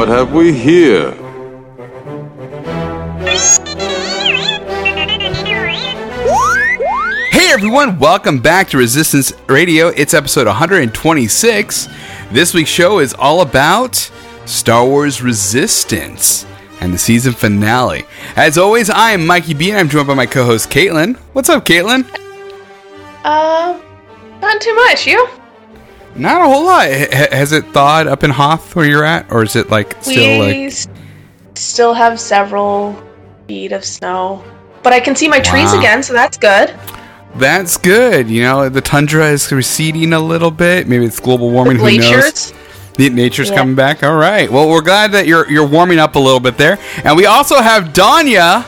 What have we here? Hey everyone, welcome back to Resistance Radio. It's episode 126. This week's show is all about Star Wars Resistance and the season finale. As always, I am Mikey B, and I'm joined by my co-host Caitlin. What's up, Caitlin? Not too much. You? Not a whole lot. Has it thawed up in Hoth where you're at, or is it We still have several feet of snow, but I can see my trees again, so that's good. That's good. You know, the tundra is receding a little bit. Maybe it's global warming. Who knows? Nature's coming back. All right. Well, we're glad that you're warming up a little bit there, and we also have Danya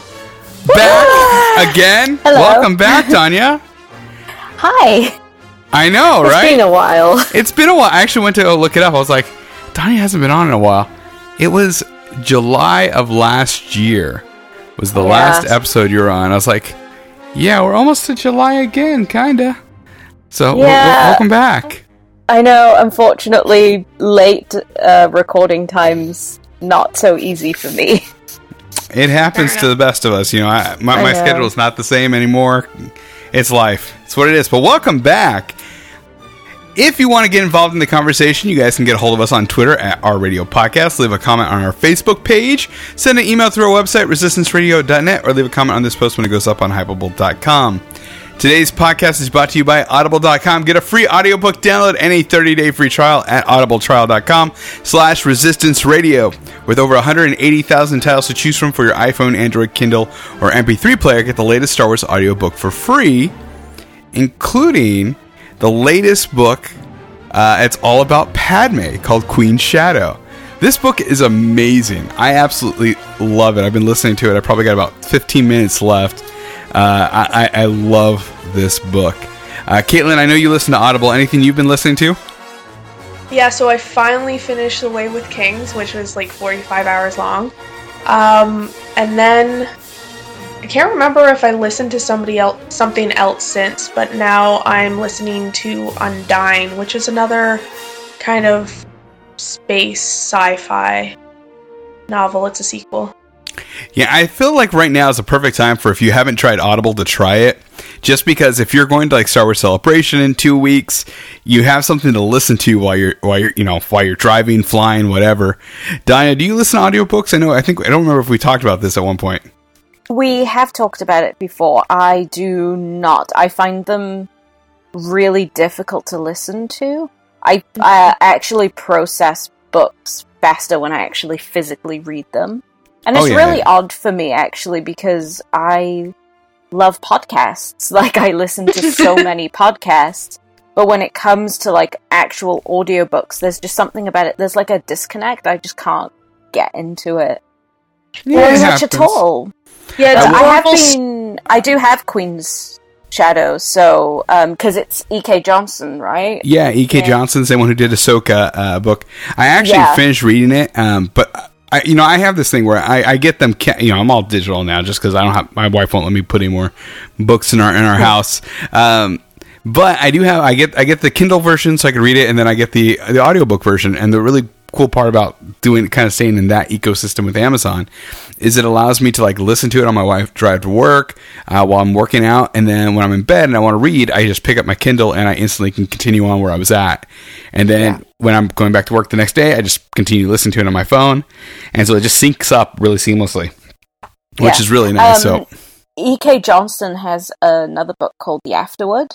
back again. Hello. Welcome back, Danya. Hi. I know, right? It's been a while. It's been a while. I actually went to go look it up. I was like, Danya hasn't been on in a while. It was July of last year was the last episode you were on. I was like, yeah, we're almost to July again, kind of. So, welcome back. I know, unfortunately, late recording time's not so easy for me. It happens to the best of us. You know, my schedule's not the same anymore. It's life. It's what it is. But welcome back. If you want to get involved in the conversation, you guys can get a hold of us on Twitter at Our Radio Podcast. Leave a comment on our Facebook page. Send an email through our website, resistanceradio.net, or leave a comment on this post when it goes up on hypable.com. Today's podcast is brought to you by audible.com. Get a free audiobook download and a 30-day free trial at audibletrial.com/resistance radio. With over 180,000 titles to choose from for your iPhone, Android, Kindle, or MP3 player, get the latest Star Wars audiobook for free, including the latest book. It's all about Padme, called Queen's Shadow. This book is amazing. I absolutely love it. I've been listening to it. I probably got about 15 minutes left. I love this book. Caitlin, I know you listen to Audible. Anything you've been listening to? Yeah, so I finally finished The Way with Kings, which was like 45 hours long. And then I can't remember if I listened to something else since, but now I'm listening to Undying, which is another kind of space sci-fi novel. It's a sequel. Yeah, I feel like right now is a perfect time for, if you haven't tried Audible, to try it. Just because if you're going to like Star Wars Celebration in 2 weeks, you have something to listen to while you're driving, flying, whatever. Danya, do you listen to audiobooks? I don't remember if we talked about this at one point. We have talked about it before. I do not. I find them really difficult to listen to. I actually process books faster when I actually physically read them. And it's really odd for me, actually, because I love podcasts. Like, I listen to so many podcasts. But when it comes to, like, actual audiobooks, there's just something about it. There's, like, a disconnect. I just can't get into it. Yeah, much at all. Yeah, I do have Queen's Shadow, so, because it's E.K. Johnson, right? Yeah, E.K. Johnson, same one who did Ahsoka book. I actually finished reading it, but I have this thing where I get them. I'm all digital now, just because I don't have. My wife won't let me put any more books in our house. But I get the Kindle version so I can read it, and then I get the audiobook version. And the really cool part about staying in that ecosystem with Amazon is it allows me to like listen to it on my drive to work while I'm working out, and then when I'm in bed and I want to read, I just pick up my Kindle and I instantly can continue on where I was at. And then when I'm going back to work the next day, I just continue listening to it on my phone, and so it just syncs up really seamlessly, which is really nice. So E.K. Johnson has another book called The Afterword,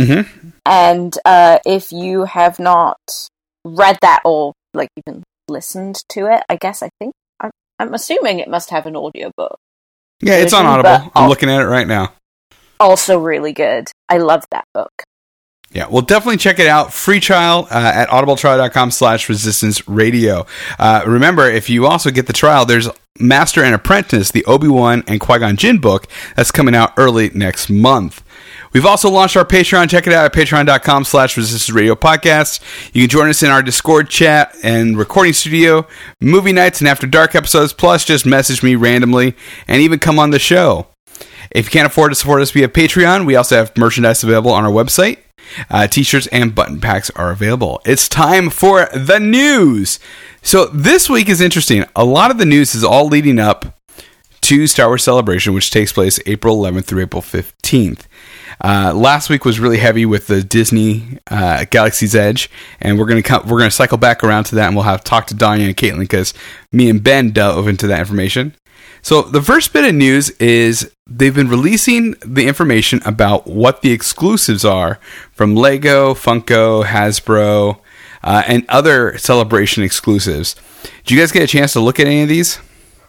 and if you have not read that or like even listened to it, I'm assuming it must have an audiobook. Yeah, it's on Audible. I'm looking at it right now. Also really good. I love that book. Yeah, well, definitely check it out. Free trial at audibletrial.com/resistance radio. Remember, if you also get the trial, there's Master and Apprentice, the Obi-Wan and Qui-Gon Jinn book that's coming out early next month. We've also launched our Patreon. Check it out at patreon.com/Resistance Radio Podcast. You can join us in our Discord chat and recording studio, movie nights and after dark episodes, plus just message me randomly and even come on the show. If you can't afford to support us via Patreon, we also have merchandise available on our website. T-shirts and button packs are available. It's time for the news. So this week is interesting. A lot of the news is all leading up to Star Wars Celebration, which takes place April 11th through April 15th. Last week was really heavy with the Disney Galaxy's Edge, and we're gonna cycle back around to that, and we'll have to talk to Danya and Caitlin because me and Ben dove into that information. So the first bit of news is they've been releasing the information about what the exclusives are from Lego, Funko, Hasbro, and other Celebration exclusives. Did you guys get a chance to look at any of these?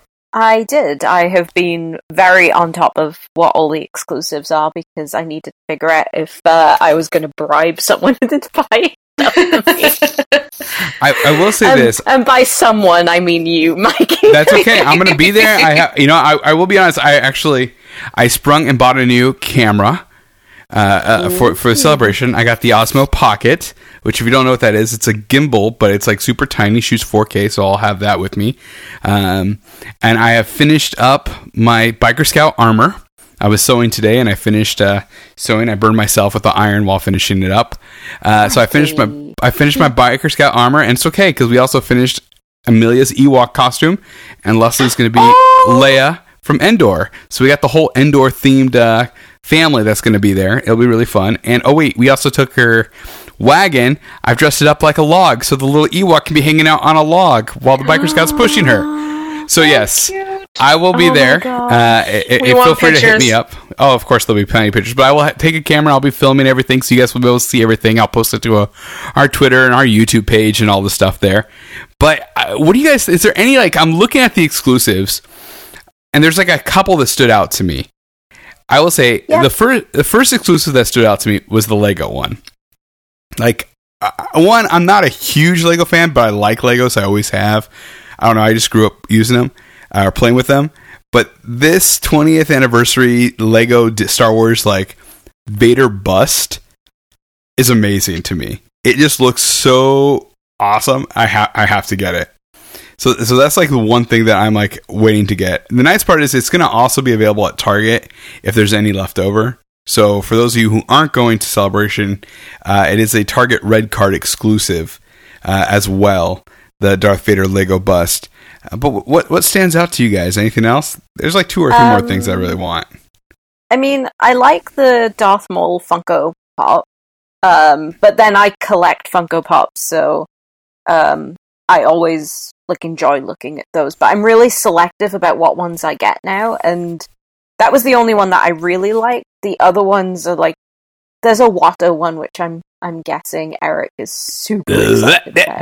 I did. I have been very on top of what all the exclusives are because I needed to figure out if I was going to bribe someone to buy stuff for me. I will say this, and by someone I mean you, Mike. That's okay. I'm going to be there. I will be honest. I sprung and bought a new camera for the celebration. I got the Osmo Pocket, which if you don't know what that is, it's a gimbal, but it's like super tiny, shoots 4K, so I'll have that with me. And I have finished up my Biker Scout armor. I was sewing today, and I finished sewing. I burned myself with the iron while finishing it up. So I finished my Biker Scout armor, and it's okay because we also finished Amelia's Ewok costume, and Leslie's going to be Leia from Endor. So we got the whole Endor themed family that's going to be there. It'll be really fun. And we also took her wagon. I've dressed it up like a log, so the little Ewok can be hanging out on a log while the Biker Scout's pushing her. So yes, I will be there. Feel free to hit me up. Oh, of course there'll be plenty of pictures, but I will take a camera. I'll be filming everything, so you guys will be able to see everything. I'll post it to our Twitter and our YouTube page and all the stuff there. But what do you guys? Is there any I'm looking at the exclusives, and there's a couple that stood out to me. I will say the first exclusive that stood out to me was the Lego one. I'm not a huge Lego fan, but I like Legos. I always have. I don't know. I just grew up using them or playing with them. But this 20th anniversary Lego Star Wars Vader bust is amazing to me. It just looks so awesome. I have to get it. So that's the one thing that I'm waiting to get. The nice part is it's going to also be available at Target if there's any left over. So for those of you who aren't going to Celebration, it is a Target Red Card exclusive as well, the Darth Vader Lego bust. But what stands out to you guys? Anything else? There's 2 or 3 more things I really want. I mean, I like the Darth Maul Funko Pop, but then I collect Funko Pops, so I always enjoy looking at those. But I'm really selective about what ones I get now, and that was the only one that I really liked. The other ones are there's a Watto one, which I'm guessing Eric is super excited about.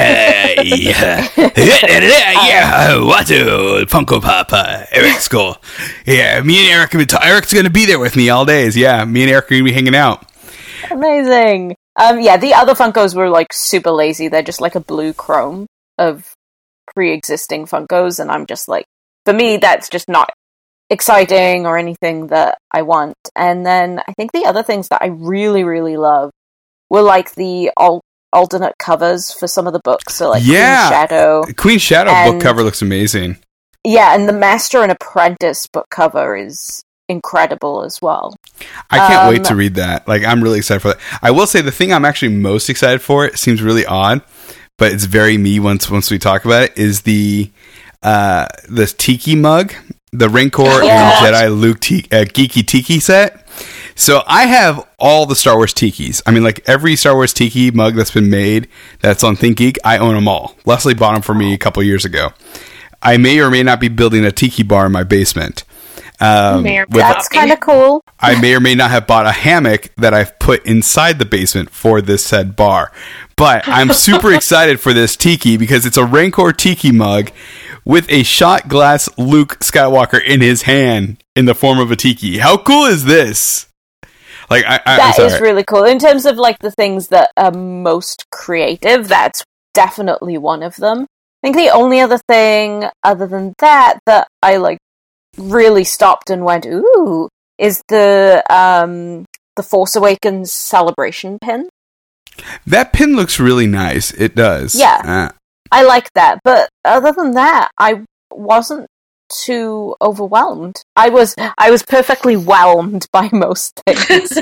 Watto Funko Pop, Eric's cool. Yeah, me and Eric Eric's going to be there with me all days. Yeah, me and Eric are going to be hanging out. Amazing. The other Funkos were super lazy. They're just a blue chrome of pre-existing Funkos, and I'm just for me, that's just not exciting or anything that I want. And then I think the other things that I really, really love were the alternate covers for some of the books. So Queen Shadow. Queen Shadow book cover looks amazing. Yeah, and the Master and Apprentice book cover is incredible as well. I can't wait to read that. I'm really excited for that. I will say the thing I'm actually most excited for, it seems really odd, but it's very me once we talk about it, is the Tiki mug. The Rancor and Jedi Luke Geeky Tiki set. So I have all the Star Wars Tikis. I mean, every Star Wars Tiki mug that's been made that's on ThinkGeek, I own them all. Leslie bought them for me a couple years ago. I may or may not be building a Tiki bar in my basement. That's kind of cool. I may or may not have bought a hammock that I've put inside the basement for this said bar. But I'm super excited for this Tiki because it's a Rancor Tiki mug with a shot glass Luke Skywalker in his hand in the form of a Tiki. How cool is this? That is really cool. In terms of the things that are most creative, that's definitely one of them. I think the only other thing other than that I really stopped and went, ooh, is the Force Awakens celebration pin. That pin looks really nice. It does. Yeah. I like that. But other than that, I wasn't too overwhelmed. I was perfectly whelmed by most things.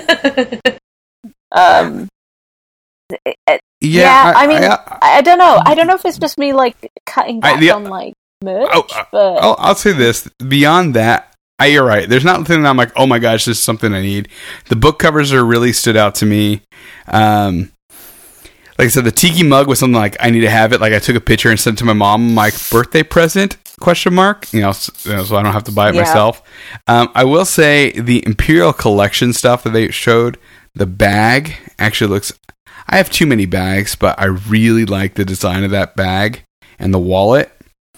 I don't know. I don't know if it's just me like cutting back on like merch. I'll say this. Beyond that, you're right. There's not something that I'm like, oh my gosh, this is something I need. The book covers are really stood out to me. Like I said, the tiki mug was something like I need to have it. Like I took a picture and sent it to my mom, my birthday present? ? So I don't have to buy it myself. I will say the Imperial Collection stuff that they showed, the bag actually looks. I have too many bags, but I really like the design of that bag and the wallet.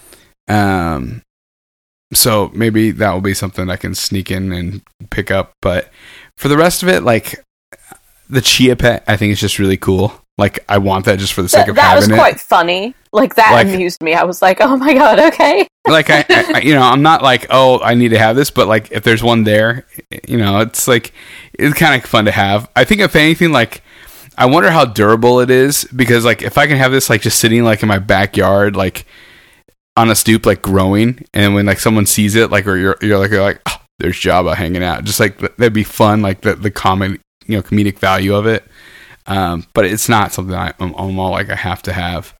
So maybe that will be something I can sneak in and pick up. But for the rest of it, like the Chia Pet, I think is just really cool. Like, I want that just for the sake of having it. That was quite funny. Like, that amused me. I was like, oh my god, okay. Like, I I'm not like, oh, I need to have this, but like, if there's one there, it's like, it's kind of fun to have. I think if anything, like, I wonder how durable it is, because like, if I can have this like just sitting like in my backyard, like on a stoop, like growing, and when like someone sees it, like, or you're like, oh, there's Jabba hanging out. Just like, that'd be fun, like the comedic value of it. But it's not something I'm all like I have to have.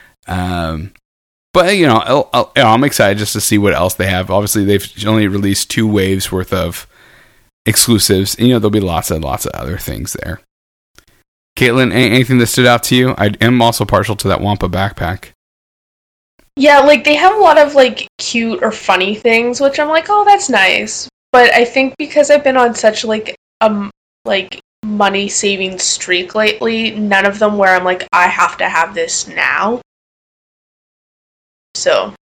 But I'm excited just to see what else they have. Obviously, they've only released 2 waves worth of exclusives. And, there'll be lots of other things there. Caitlin, anything that stood out to you? I am also partial to that Wampa backpack. Yeah, like they have a lot of like cute or funny things, which I'm like, oh, that's nice. But I think because I've been on such like money saving streak lately, none of them where I'm like, I have to have this now. So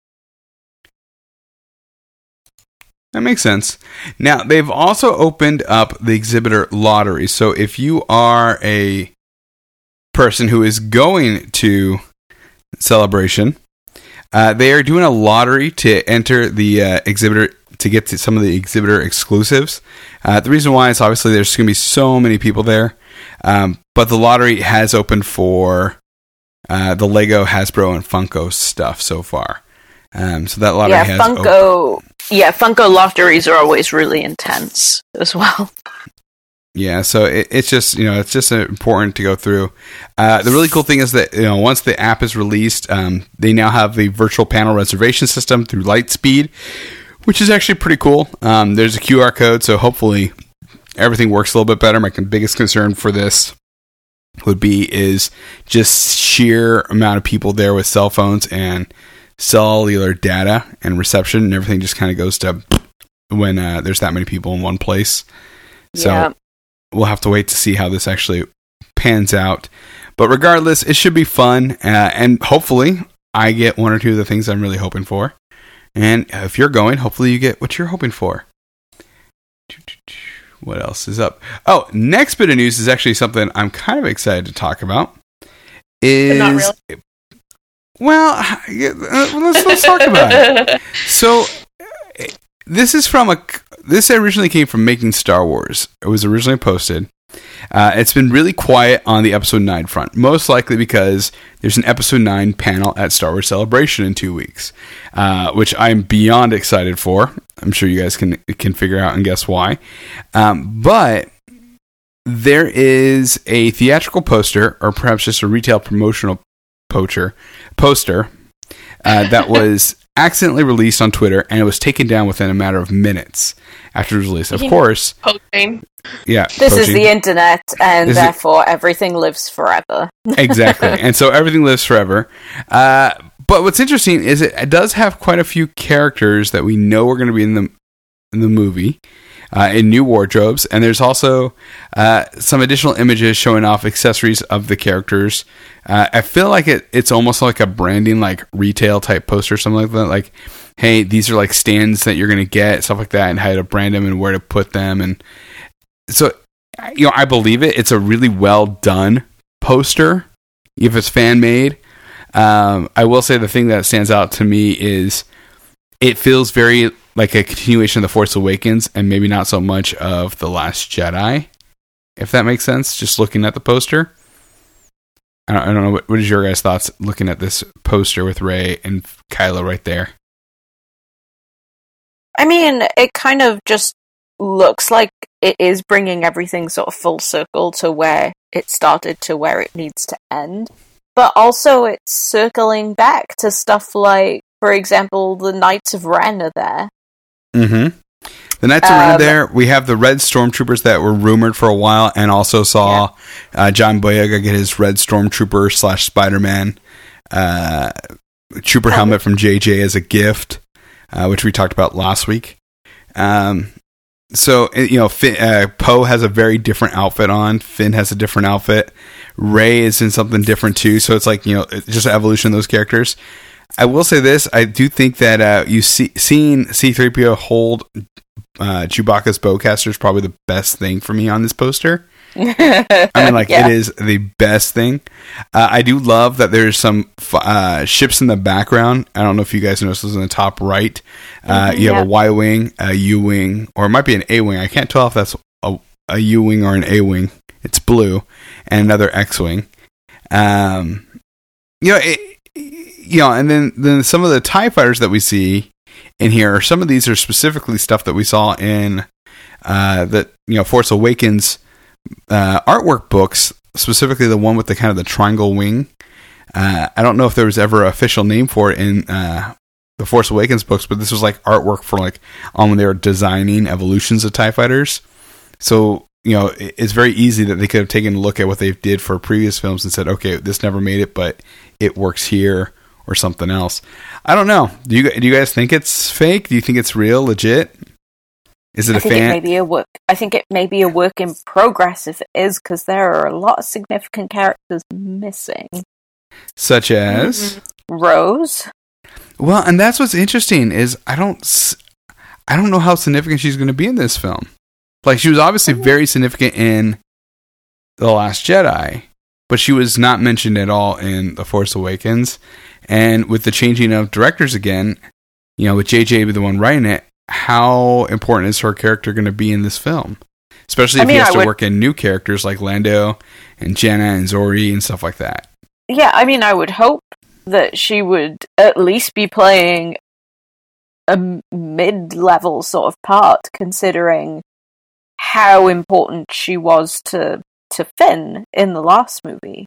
that makes sense. Now, they've also opened up the exhibitor lottery. So if you are a person who is going to Celebration, they are doing a lottery to enter the exhibitor, to get to some of the exhibitor exclusives. The reason why is obviously there's going to be so many people there. But the lottery has opened for the Lego, Hasbro, and Funko stuff so far. So that lottery has opened. Yeah, Funko lotteries are always really intense as well. Yeah, so it's just important to go through. The really cool thing is that once the app is released, they now have the virtual panel reservation system through Lightspeed, which is actually pretty cool. There's a QR code, so hopefully everything works a little bit better. My biggest concern for this is just sheer amount of people there with cell phones and cellular data and reception, and everything just kind of goes to when there's that many people in one place. So we'll have to wait to see how this actually pans out. But regardless, it should be fun, and hopefully I get one or two of the things I'm really hoping for. And if you're going, hopefully you get what you're hoping for. What else is up? Oh, next bit of news is actually something I'm kind of excited to talk about. But not really. Well, let's talk about it. So, this originally came from Making Star Wars. It was originally posted. It's been really quiet on the Episode 9 front, most likely because there's an Episode 9 panel at Star Wars Celebration in 2 weeks, which I'm beyond excited for. I'm sure you guys can figure out and guess why. But there is a theatrical poster, or perhaps just a retail promotional poster that was accidentally released on Twitter, and it was taken down within a matter of minutes after it was released. Of course. Posting. Yeah. This is the internet, and therefore everything lives forever. Exactly. And so everything lives forever. But what's interesting is it does have quite a few characters that we know are going to be in the movie, in new wardrobes, and there's also some additional images showing off accessories of the characters. I feel like it's almost like a branding, like retail type poster or something like that. Like, hey, these are like stands that you're going to get, stuff like that, and how to brand them and where to put them. And so, I believe it. It's a really well done poster, if it's fan made. I will say the thing that stands out to me is it feels very like a continuation of The Force Awakens, and maybe not so much of The Last Jedi, if that makes sense, just looking at the poster. I don't know, what is your guys' thoughts looking at this poster with Rey and Kylo right there? I mean, it kind of just looks like it is bringing everything sort of full circle to where it started to where it needs to end. But also it's circling back to stuff like, for example, the Knights of Ren are there. Mm-hmm. The Knights of Ren are there. We have the Red Stormtroopers that were rumored for a while, and also saw John Boyega get his Red Stormtrooper / Spider-Man trooper helmet from JJ as a gift, which we talked about last week. So, Poe has a very different outfit on. Finn has a different outfit. Rey is in something different too. So it's like, just an evolution of those characters. I will say this. I do think that seeing C-3PO hold Chewbacca's bowcaster is probably the best thing for me on this poster. I mean, it is the best thing. I do love that there's some ships in the background. I don't know if you guys noticed those in the top right. You have a Y-wing, a U-wing, or it might be an A-wing. I can't tell if that's a U-wing or an A-wing. It's blue. And another X-wing. And then some of the TIE fighters that we see in here, some of these are specifically stuff that we saw in Force Awakens artwork books, specifically the one with the kind of the triangle wing. I don't know if there was ever an official name for it in the Force Awakens books, but this was like artwork for on when they were designing evolutions of TIE fighters. So, it's very easy that they could have taken a look at what they did for previous films and said, okay, this never made it, but it works here, or something else. I don't know. Do you guys think it's fake? Do you think it's real, legit? Is it a fan? I think it may be a work in progress if it is, because there are a lot of significant characters missing. Such as? Rose. Well, and that's what's interesting is I don't know how significant she's going to be in this film. She was obviously very significant in The Last Jedi, but she was not mentioned at all in The Force Awakens. And with the changing of directors again, with JJ the one writing it, how important is her character going to be in this film? Especially if he has to work in new characters like Lando and Jenna and Zori and stuff like that. Yeah, I mean, I would hope that she would at least be playing a mid-level sort of part, considering how important she was to Finn in the last movie.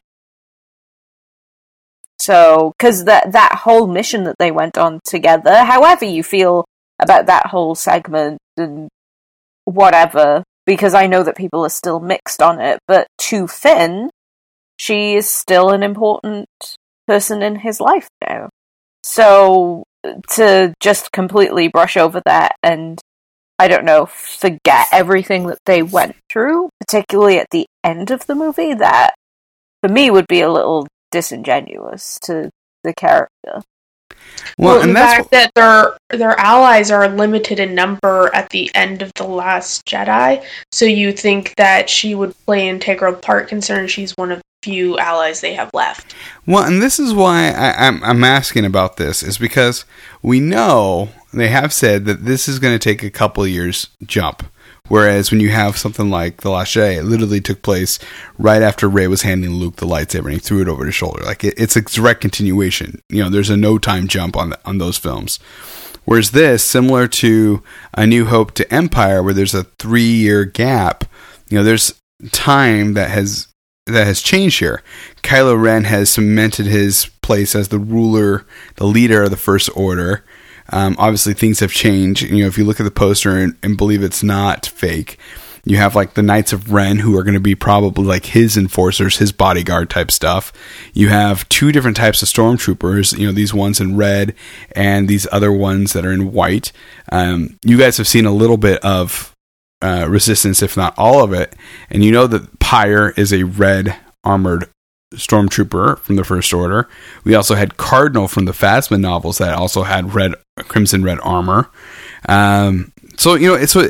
So, because that whole mission that they went on together, however you feel about that whole segment and whatever, because I know that people are still mixed on it, but to Finn, she is still an important person in his life now. So, to just completely brush over that and, I don't know, forget everything that they went through, particularly at the end of the movie, that, for me, would be a little disingenuous to the character. Well, and the fact that their allies are limited in number at the end of The Last Jedi, so you think that she would play an integral part, considering she's one of the few allies they have left. Well, and this is why I'm asking about this, is because we know they have said that this is going to take a couple of years jump. Whereas when you have something like The Last Jedi, it literally took place right after Rey was handing Luke the lightsaber and he threw it over his shoulder. It's a direct continuation. There's a no time jump on those films. Whereas this, similar to A New Hope to Empire, where there's a 3-year gap, there's time that has changed here. Kylo Ren has cemented his place as the leader of the First Order. Obviously things have changed. If you look at the poster and believe it's not fake, you have the Knights of Ren, who are going to be probably his enforcers, his bodyguard type stuff. You have 2 different types of stormtroopers, these ones in red and these other ones that are in white. You guys have seen a little bit of Resistance, if not all of it. And that Pyre is a red armored stormtrooper from the First Order. We also had Cardinal from the Phasma novels that also had crimson red armor. There's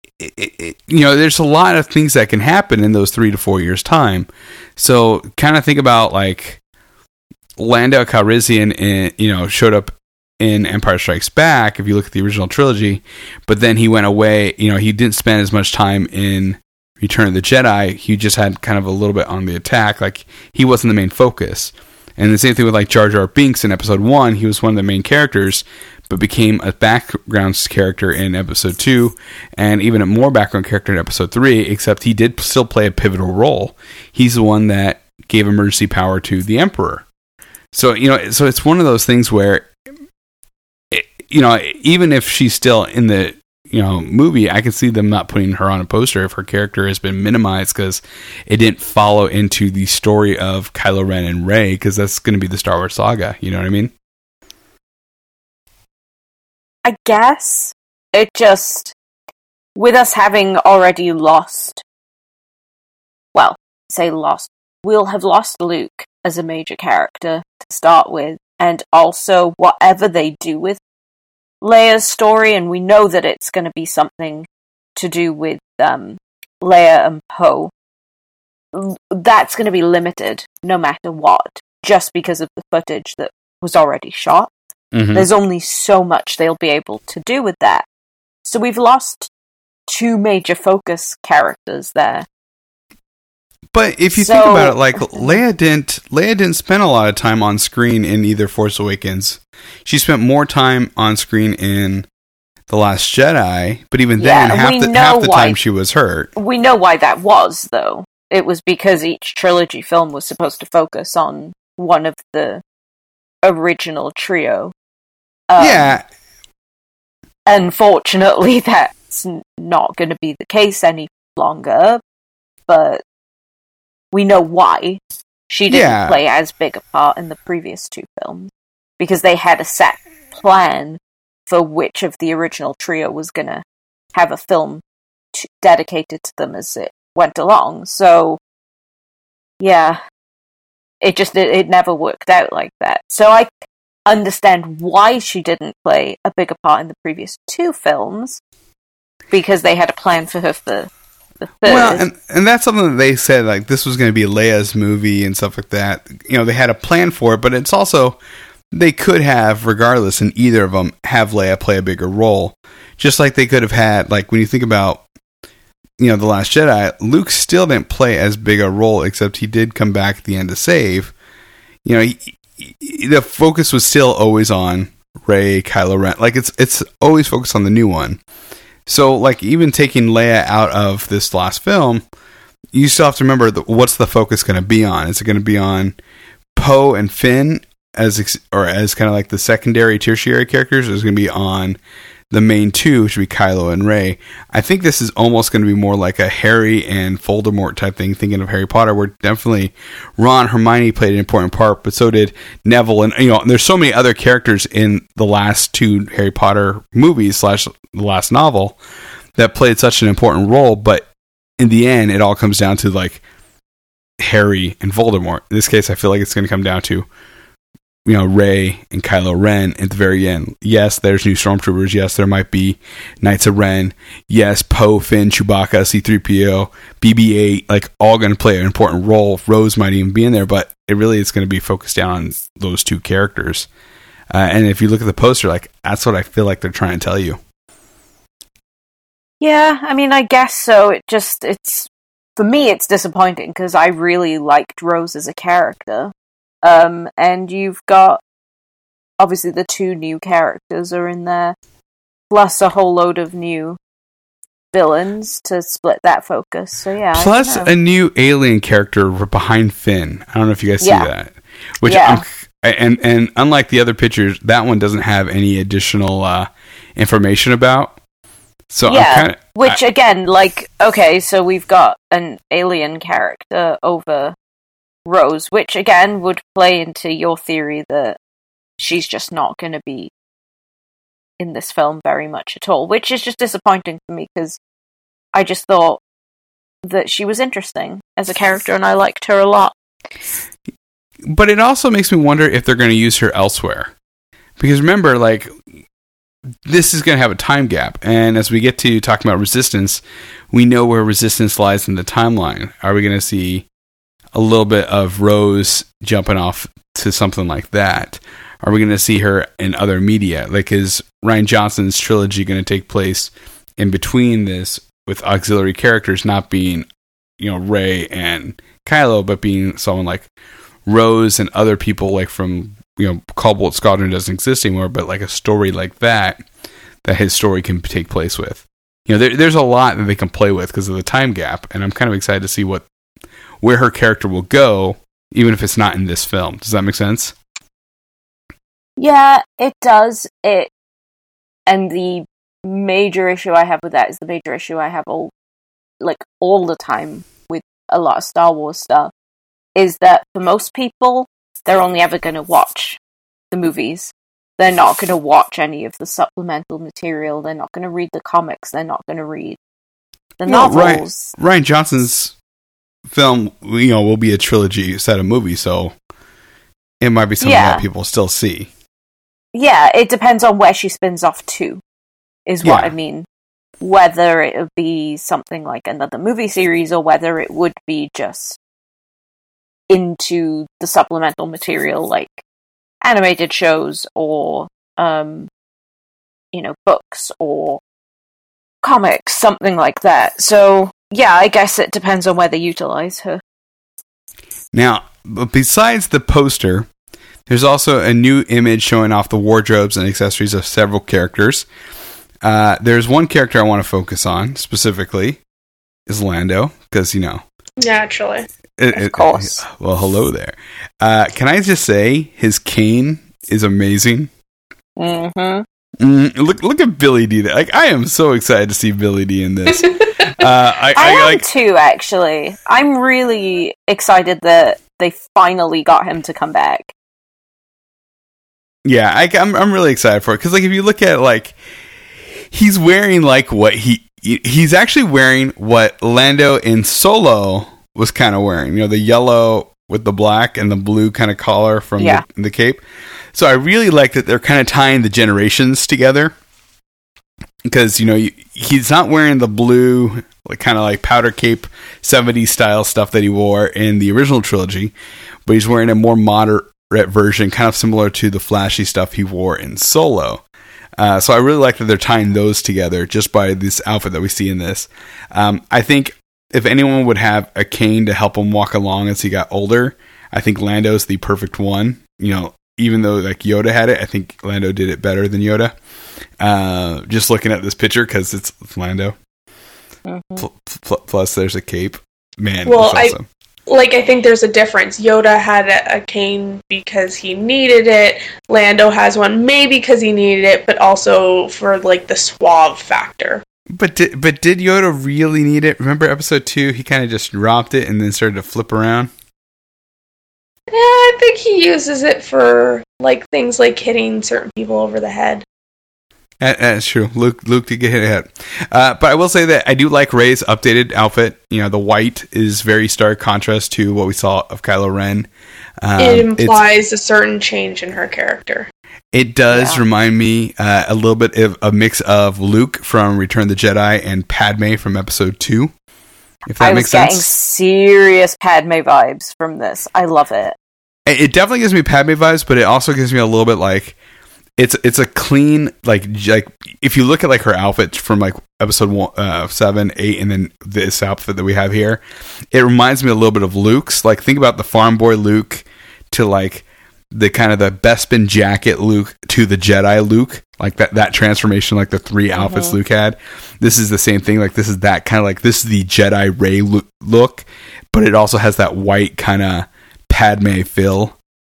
a lot of things that can happen in those 3 to 4 years time. So kind of think about Lando Calrissian, showed up in Empire Strikes Back, if you look at the original trilogy, but then he went away. He didn't spend as much time in Return of the Jedi. He just had kind of a little bit on the attack. He wasn't the main focus. And the same thing with like Jar Jar Binks in episode 1. He was one of the main characters, but became a background character in episode 2, and even a more background character in episode 3, except he did still play a pivotal role. He's the one that gave emergency power to the Emperor. So, so it's one of those things where, even if she's still in the, movie, I can see them not putting her on a poster if her character has been minimized because it didn't follow into the story of Kylo Ren and Rey, because that's going to be the Star Wars saga. You know what I mean? I guess it just, with us having already lost, we'll have lost Luke as a major character to start with, and also whatever they do with Leia's story, and we know that it's going to be something to do with Leia and Poe, that's going to be limited no matter what, just because of the footage that was already shot. Mm-hmm. There's only so much they'll be able to do with that. So we've lost 2 major focus characters there. But if you think about it, like Leia didn't spend a lot of time on screen in either Force Awakens. She spent more time on screen in The Last Jedi, but even then, half the time she was hurt. We know why that was, though. It was because each trilogy film was supposed to focus on one of the original trio. Unfortunately, that's not going to be the case any longer, but we know why she didn't play as big a part in the previous 2 films, because they had a set plan for which of the original trio was going to have a film dedicated to them as it went along. So, it never worked out like that. So I understand why she didn't play a bigger part in the previous 2 films, because they had a plan for her for the third. Well, and that's something that they said, like, this was going to be Leia's movie and stuff like that. They had a plan for it, but it's also, they could have, regardless, in either of them, have Leia play a bigger role. Just like they could have had, like, when you think about, The Last Jedi, Luke still didn't play as big a role, except he did come back at the end to save. The focus was still always on Rey, Kylo Ren. Like, it's always focused on the new one. So, like, even taking Leia out of this last film, you still have to remember what's the focus going to be on? Is it going to be on Poe and Finn as kind of like the secondary, tertiary characters, or is it going to be on the main 2, which would be Kylo and Rey? I think this is almost going to be more like a Harry and Voldemort type thing, thinking of Harry Potter, where definitely Ron, Hermione played an important part, but so did Neville, and there's so many other characters in the last 2 Harry Potter movies / the last novel that played such an important role, but in the end, it all comes down to, like, Harry and Voldemort. In this case, I feel like it's going to come down to Rey and Kylo Ren at the very end. Yes, there's new stormtroopers. Yes, there might be Knights of Ren. Yes, Poe, Finn, Chewbacca, C-3PO, BB-8, like, all going to play an important role. Rose might even be in there, but it really is going to be focused down on those 2 characters. And if you look at the poster, like, that's what I feel like they're trying to tell you. Yeah, I mean, I guess so. For me, it's disappointing because I really liked Rose as a character. And you've got, obviously, the 2 new characters are in there, plus a whole load of new villains to split that focus. So yeah, plus a new alien character behind Finn. I don't know if you guys see that. Which and unlike the other pictures, that one doesn't have any additional information about. So again, like, okay, so we've got an alien character over Rose, which again would play into your theory that she's just not going to be in this film very much at all, which is just disappointing for me because I just thought that she was interesting as a character and I liked her a lot. But it also makes me wonder if they're going to use her elsewhere. Because remember, like, this is going to have a time gap. And as we get to talking about Resistance, we know where Resistance lies in the timeline. Are we going to see a little bit of Rose jumping off to something like that? Are we going to see her in other media? Like, is Rian Johnson's trilogy going to take place in between this with auxiliary characters not being, Rey and Kylo, but being someone like Rose and other people like from, Cobalt Squadron doesn't exist anymore, but like a story like that his story can take place with. There's a lot that they can play with because of the time gap, and I'm kind of excited to see where her character will go, even if it's not in this film. Does that make sense? Yeah, it does. And the major issue I have with that is the major issue I have all the time with a lot of Star Wars stuff, is that for most people, they're only ever going to watch the movies. They're not going to watch any of the supplemental material. They're not going to read the comics. They're not going to read the novels. Rian Johnson's film, will be a trilogy set of movies, so it might be something that people still see. Yeah, it depends on where she spins off to, is what I mean. Whether it would be something like another movie series, or whether it would be just into the supplemental material, like animated shows, or, books, or comics, something like that. So, yeah, I guess it depends on where they utilize her. Now, besides the poster, there's also a new image showing off the wardrobes and accessories of several characters. There's one character I want to focus on, specifically, is Lando, because, Naturally. Of course. Well, hello there. Can I just say, his cane is amazing. Mm-hmm. Look at Billy D. Like, I am so excited to see Billy D in this. I am too, actually. I'm really excited that they finally got him to come back. Yeah, I'm really excited for it, because, like, if you look at, like, he's wearing, like, he's actually wearing what Lando in Solo was kind of wearing, the yellow with the black and the blue kind of collar from the cape. So I really like that they're kind of tying the generations together, because, he's not wearing the blue, like, kind of like powder cape 70s style stuff that he wore in the original trilogy, but he's wearing a more moderate version, kind of similar to the flashy stuff he wore in Solo. So I really like that they're tying those together just by this outfit that we see in this. I think if anyone would have a cane to help him walk along as he got older, I think Lando's the perfect one. Even though like Yoda had it, I think Lando did it better than Yoda. Just looking at this picture, because it's Lando. Mm-hmm. Plus there's a cape. Man, well, that's awesome. I think there's a difference. Yoda had a cane because he needed it. Lando has one maybe because he needed it, but also for, like, the suave factor. But did Yoda really need it? Remember episode 2? He kind of just dropped it and then started to flip around? Yeah, I think he uses it for, like, things like hitting certain people over the head. That's true. Luke did get hit ahead. But I will say that I do like Rey's updated outfit. The white is very stark contrast to what we saw of Kylo Ren. It implies a certain change in her character. It does remind me a little bit of a mix of Luke from Return of the Jedi and Padme from episode 2. If that makes sense. I was getting serious Padme vibes from this. I love it. It definitely gives me Padme vibes, but it also gives me a little bit like it's a clean like if you look at like her outfit from like episode 7, 8, and then this outfit that we have here, it reminds me a little bit of Luke's. Like, think about the farm boy Luke to like the kind of the Bespin jacket Luke to the Jedi Luke, like that transformation, like the 3 outfits Luke had. This is the same thing. Like, this is that kind of like, this is the Jedi Rey look, but it also has that white kind of Padme feel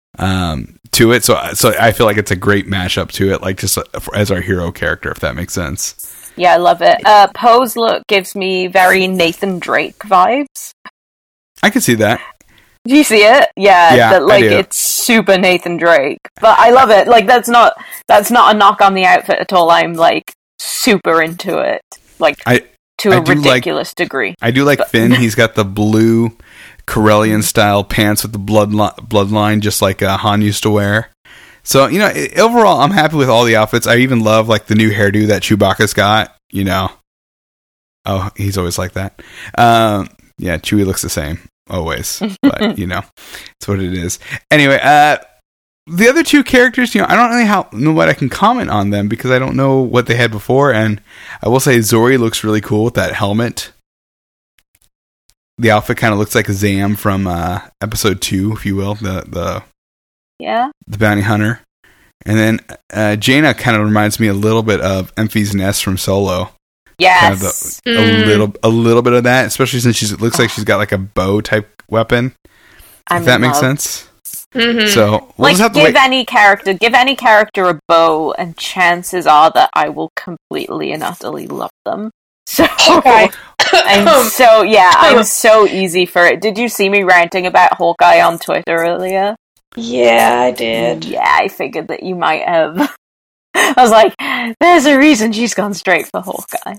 to it. So I feel like it's a great mashup to it, like just as our hero character, if that makes sense. Yeah, I love it. Poe's look gives me very Nathan Drake vibes. I can see that. Do you see it? Yeah, it's super Nathan Drake. But I love it. Like, that's not a knock on the outfit at all. I'm like super into it. Like, to a ridiculous degree. I do like Finn. He's got the blue Corellian style pants with the bloodline, just like Han used to wear. So, overall, I'm happy with all the outfits. I even love like the new hairdo that Chewbacca's got. Oh, he's always like that. Yeah, Chewie looks the same always, but it's what it is. Anyway, the other 2 characters, I don't really know what I can comment on them because I don't know what they had before, and I will say Zorii looks really cool with that helmet. the outfit kind of looks like Zam from episode 2, if you will, the bounty hunter. And then Jaina kind of reminds me a little bit of Enfys Nest from Solo. Yes, kind of a little bit of that, especially since it looks like she's got like a bow type weapon. If that makes sense. Mm-hmm. So we'll just have to give any character a bow, and chances are that I will completely and utterly love them. So Hawkeye. I'm so easy for it. Did you see me ranting about Hawkeye on Twitter earlier? Yeah, I did. Yeah, I figured that you might have. I was like, there's a reason she's gone straight for Hawkeye.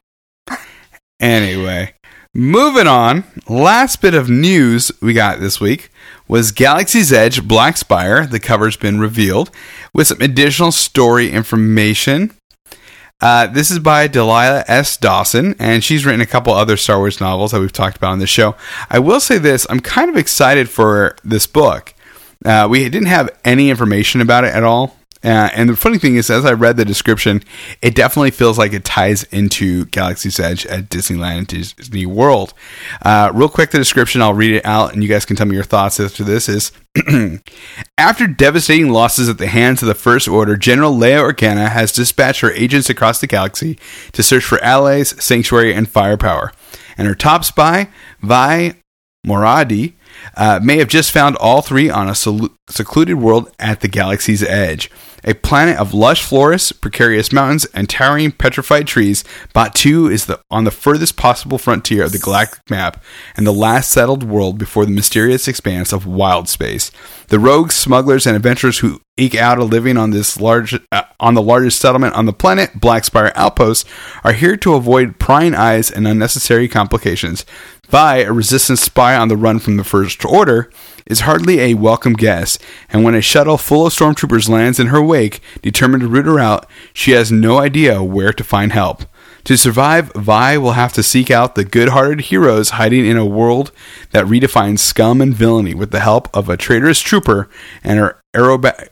Anyway, moving on. Last bit of news we got this week was Galaxy's Edge Black Spire. The cover's been revealed with some additional story information. This is by Delilah S. Dawson, and she's written a couple other Star Wars novels that we've talked about on the show. I will say this, I'm kind of excited for this book. We didn't have any information about it at all. And the funny thing is, as I read the description, it definitely feels like it ties into Galaxy's Edge at Disneyland and Disney World. Real quick, the description, I'll read it out, and you guys can tell me your thoughts after this is, after devastating losses at the hands of the First Order, General Leia Organa has dispatched her agents across the galaxy to search for allies, sanctuary, and firepower. And her top spy, Vi Moradi, may have just found all three on a secluded world at the galaxy's edge. A planet of lush forests, precarious mountains, and towering petrified trees, Batuu is on the furthest possible frontier of the galactic map and the last settled world before the mysterious expanse of wild space. The rogues, smugglers, and adventurers who eke out a living on the largest settlement on the planet, Black Spire Outpost, are here to avoid prying eyes and unnecessary complications. Vi, a resistance spy on the run from the First Order, is hardly a welcome guest, and when a shuttle full of stormtroopers lands in her wake, determined to root her out, she has no idea where to find help. To survive, Vi will have to seek out the good-hearted heroes hiding in a world that redefines scum and villainy with the help of a traitorous trooper and her aerobatic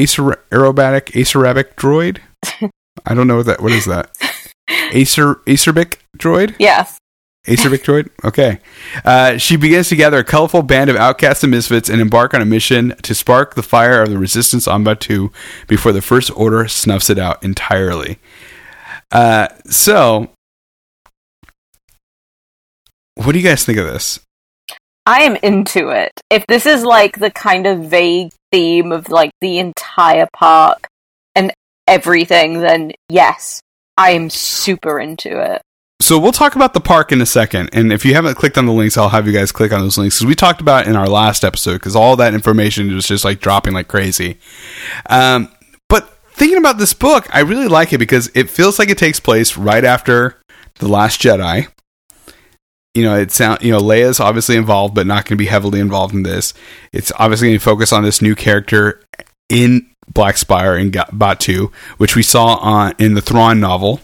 droid? I don't know what is that? Acerbic droid? Yeah. Acerbic droid? Okay. She begins to gather a colorful band of outcasts and misfits and embark on a mission to spark the fire of the resistance on Batuu before the First Order snuffs it out entirely. So, what do you guys think of this? I am into it. If this is like the kind of vague theme of like the entire park and everything, then yes, I am super into it. So we'll talk about the park in a second, and if you haven't clicked on the links, I'll have you guys click on those links, because we talked about it in our last episode, because all that information was just like dropping like crazy. But thinking about this book, I really like it because it feels like it takes place right after The Last Jedi. Leia's obviously involved, but not going to be heavily involved in this. It's obviously going to focus on this new character in Black Spire and Batuu, which we saw in the Thrawn novel.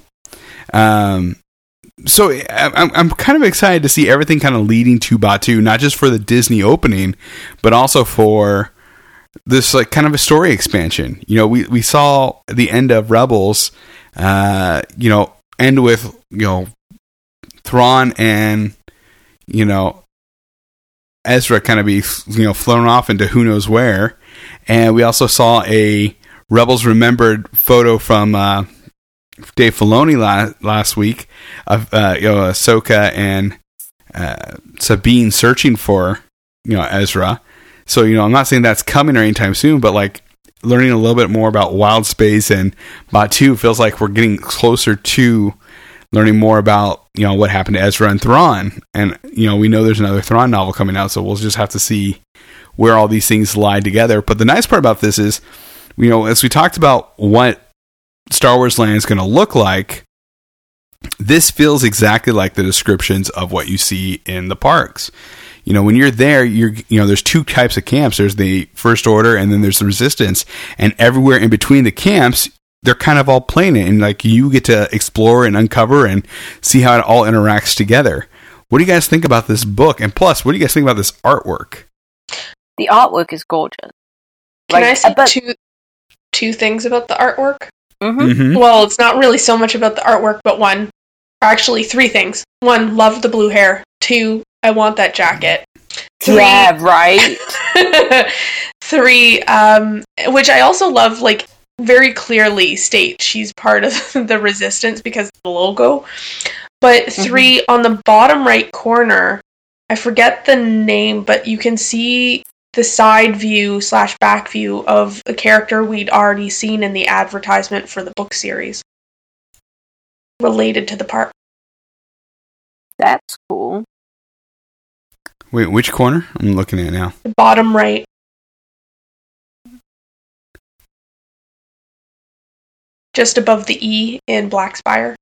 So I'm kind of excited to see everything kind of leading to Batuu, not just for the Disney opening, but also for this like kind of a story expansion. We saw the end of Rebels, end with Thrawn and Ezra kind of be flown off into who knows where, and we also saw a Rebels Remembered photo from Dave Filoni last week of Ahsoka and Sabine searching for Ezra. So I'm not saying that's coming or anytime soon, but like learning a little bit more about wild space and Batuu feels like we're getting closer to learning more about what happened to Ezra and Thrawn. And we know there's another Thrawn novel coming out, so we'll just have to see where all these things lie together. But the nice part about this is, as we talked about what Star Wars Land is going to look like, this feels exactly like the descriptions of what you see in the parks. When you're there, there's two types of camps. There's the First Order, and then there's the Resistance. And everywhere in between the camps, they're kind of all playing it, and like you get to explore and uncover and see how it all interacts together. What do you guys think about this book? And plus, what do you guys think about this artwork? The artwork is gorgeous. Can I say two things about the artwork? Mm-hmm. Well, it's not really so much about the artwork, but actually three things. One, love the blue hair. Two, I want that jacket. 3, yeah, right. 3, which I also love, like, very clearly states she's part of the Resistance because of the logo. But 3, on the bottom right corner, I forget the name, but you can see the side view / back view of a character we'd already seen in the advertisement for the book series related to the park. That's cool. Wait, which corner? I'm looking at it now. The bottom right. Just above the E in Black Spire.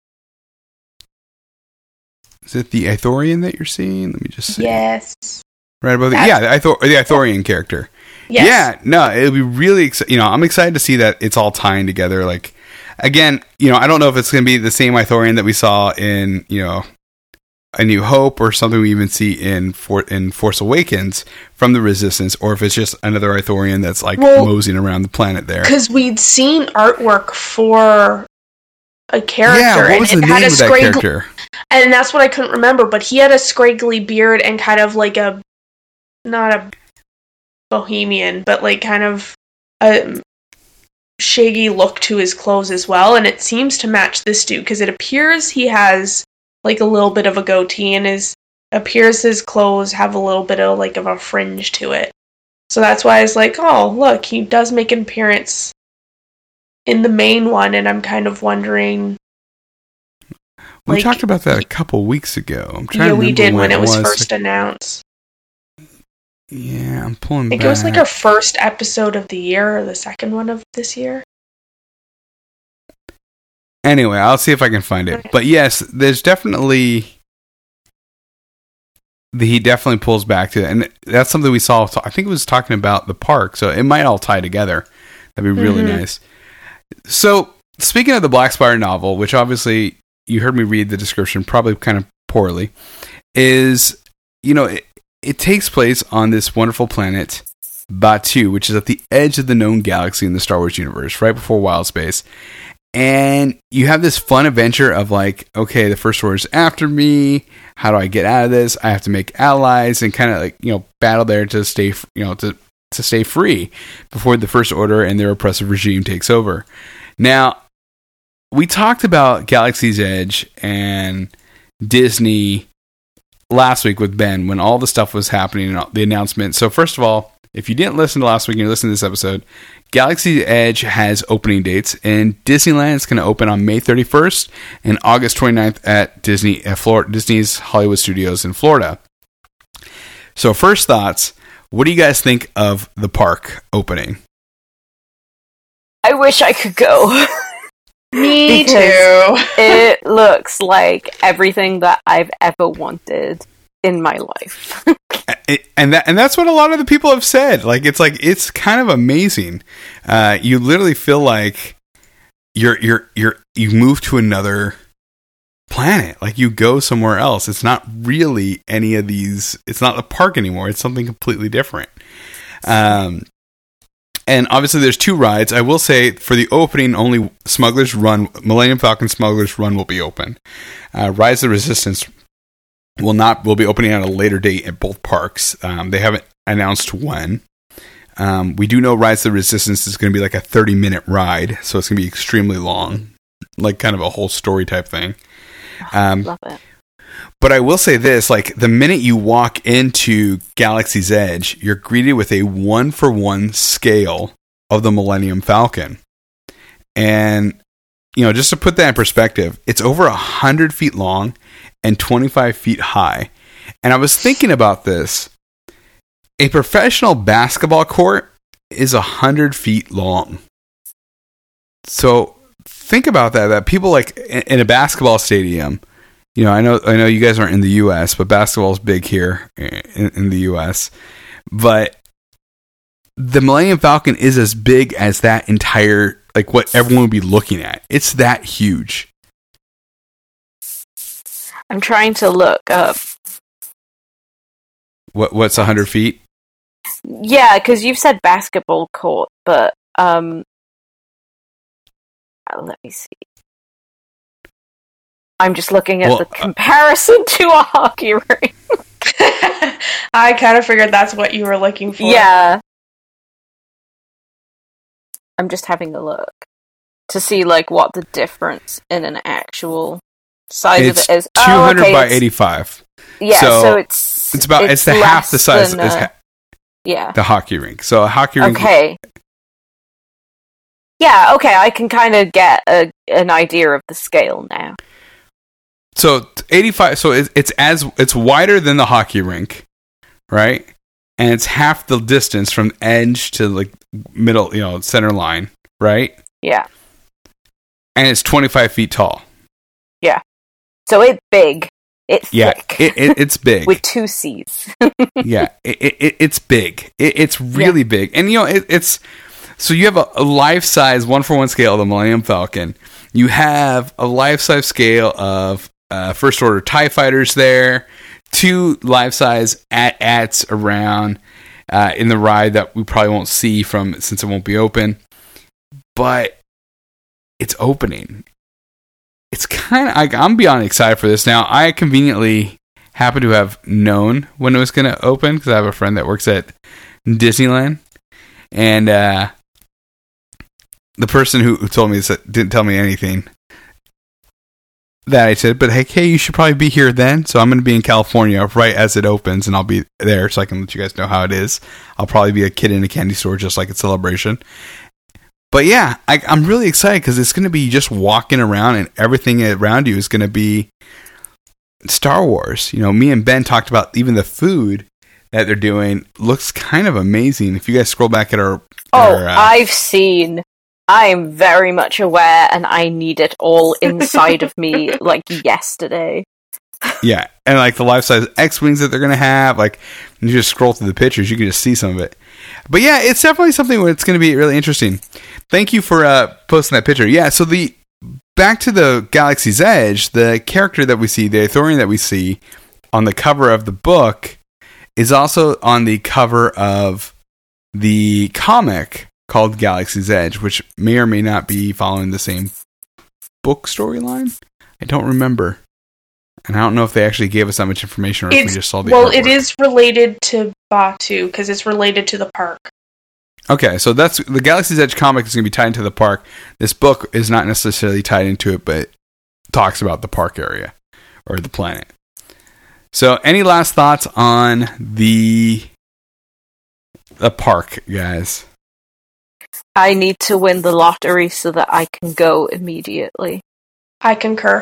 Is it the Ithorian that you're seeing? Let me just see. Yes. Right above the Ithorian character. Yes. Yeah, no, it'll be really exciting. I'm excited to see that it's all tying together. Like, again, I don't know if it's going to be the same Ithorian that we saw in, A New Hope or something we even see in Force Awakens from the Resistance, or if it's just another Ithorian that's moseying around the planet there. Because we'd seen artwork for a character. Yeah, what was the name of that character? And that's what I couldn't remember, but he had a scraggly beard and kind of like not a bohemian, but like kind of a shaggy look to his clothes as well, and it seems to match this dude, because it appears he has like a little bit of a goatee, and his clothes have a little bit of like of a fringe to it. So that's why I was like, oh, look, he does make an appearance in the main one, and I'm kind of wondering. We talked about that a couple weeks ago. I'm trying to remember we did when it was first first announced. Yeah, I'm pulling back. I think it was like our first episode of the year, or the second one of this year. Anyway, I'll see if I can find it. But yes, there's definitely... He definitely pulls back to it. And that's something we saw. I think it was talking about the park, so it might all tie together. That'd be really nice. So, speaking of the Black Spire novel, which obviously you heard me read the description probably kind of poorly, is, it takes place on this wonderful planet, Batuu, which is at the edge of the known galaxy in the Star Wars universe, right before Wild Space. And you have this fun adventure of like, okay, the First Order is after me. How do I get out of this? I have to make allies and kind of battle there to stay, to stay free before the First Order and their oppressive regime takes over. Now, we talked about Galaxy's Edge and Disney last week with Ben when all the stuff was happening and the announcement. So first of all, if you didn't listen to last week and you're listening to this episode, Galaxy's Edge has opening dates, and Disneyland is going to open on May 31st and August 29th at Disney's Hollywood Studios in Florida. So first thoughts, what do you guys think of the park opening? I wish I could go. Me too. It looks like everything that I've ever wanted in my life. And that's what a lot of the people have said. It's kind of amazing. You literally feel like you move to another planet. Like you go somewhere else. It's not really any of these. It's not a park anymore. It's something completely different. And obviously there's 2 rides. I will say for the opening, only Smuggler's Run, Millennium Falcon Smuggler's Run will be open. Rise of the Resistance will be opening at a later date at both parks. They haven't announced when. We do know Rise of the Resistance is going to be like a 30-minute ride, so it's going to be extremely long, like kind of a whole story type thing. Love it. But I will say this, like the minute you walk into Galaxy's Edge, you're greeted with a 1-for-1 scale of the Millennium Falcon. And, just to put that in perspective, it's over 100 feet long and 25 feet high. And I was thinking about this. A professional basketball court is 100 feet long. So think about that people like in a basketball stadium. I know you guys aren't in the U.S., but basketball is big here in the U.S. But the Millennium Falcon is as big as that entire, like what everyone would be looking at. It's that huge. I'm trying to look up. What's 100 feet? Yeah, because you've said basketball court, but let me see. I'm just looking at the comparison to a hockey rink. I kind of figured that's what you were looking for. Yeah. I'm just having a look to see like what the difference in an actual size of it is. 200 by 85. Yeah, so it's the half the size than, as the hockey rink. So a hockey rink. Okay. Yeah, okay, I can kind of get an idea of the scale now. So 85. So it's wider than the hockey rink, right? And it's half the distance from edge to like middle, center line, right? Yeah. And it's 25 feet tall. Yeah. So it's big. It's thick. It's big. With 2 C's. Yeah, it's big. It's really big. And, it's... So you have a life-size 1-for-1 scale of the Millennium Falcon. You have a life-size scale of First Order TIE Fighters there. 2 life-size AT-ATs around in the ride that we probably won't see since it won't be open. But it's opening. It's kind of... I'm beyond excited for this. Now, I conveniently happen to have known when it was going to open because I have a friend that works at Disneyland. And the person who told me this didn't tell me anything. That I said, but hey, you should probably be here then. So I'm going to be in California right as it opens, and I'll be there so I can let you guys know how it is. I'll probably be a kid in a candy store just like at Celebration. But yeah, I'm really excited because it's going to be just walking around and everything around you is going to be Star Wars. Me and Ben talked about even the food that they're doing looks kind of amazing. If you guys scroll back at our I've seen. I'm very much aware, and I need it all inside of me like yesterday. Yeah, and like the life-size X-Wings that they're going to have, like you just scroll through the pictures, you can just see some of it. But yeah, it's definitely something where it's going to be really interesting. Thank you for posting that picture. Yeah, so back to the Galaxy's Edge, the character that we see, the Ithorian that we see on the cover of the book is also on the cover of the comic called Galaxy's Edge, which may or may not be following the same book storyline. I don't remember. And I don't know if they actually gave us that much information or if we just saw the artwork. It is related to Batuu because it's related to the park. Okay, so that's the Galaxy's Edge comic is going to be tied into the park. This book is not necessarily tied into it, but talks about the park area or the planet. So, any last thoughts on the park, guys? I need to win the lottery so that I can go immediately. I concur.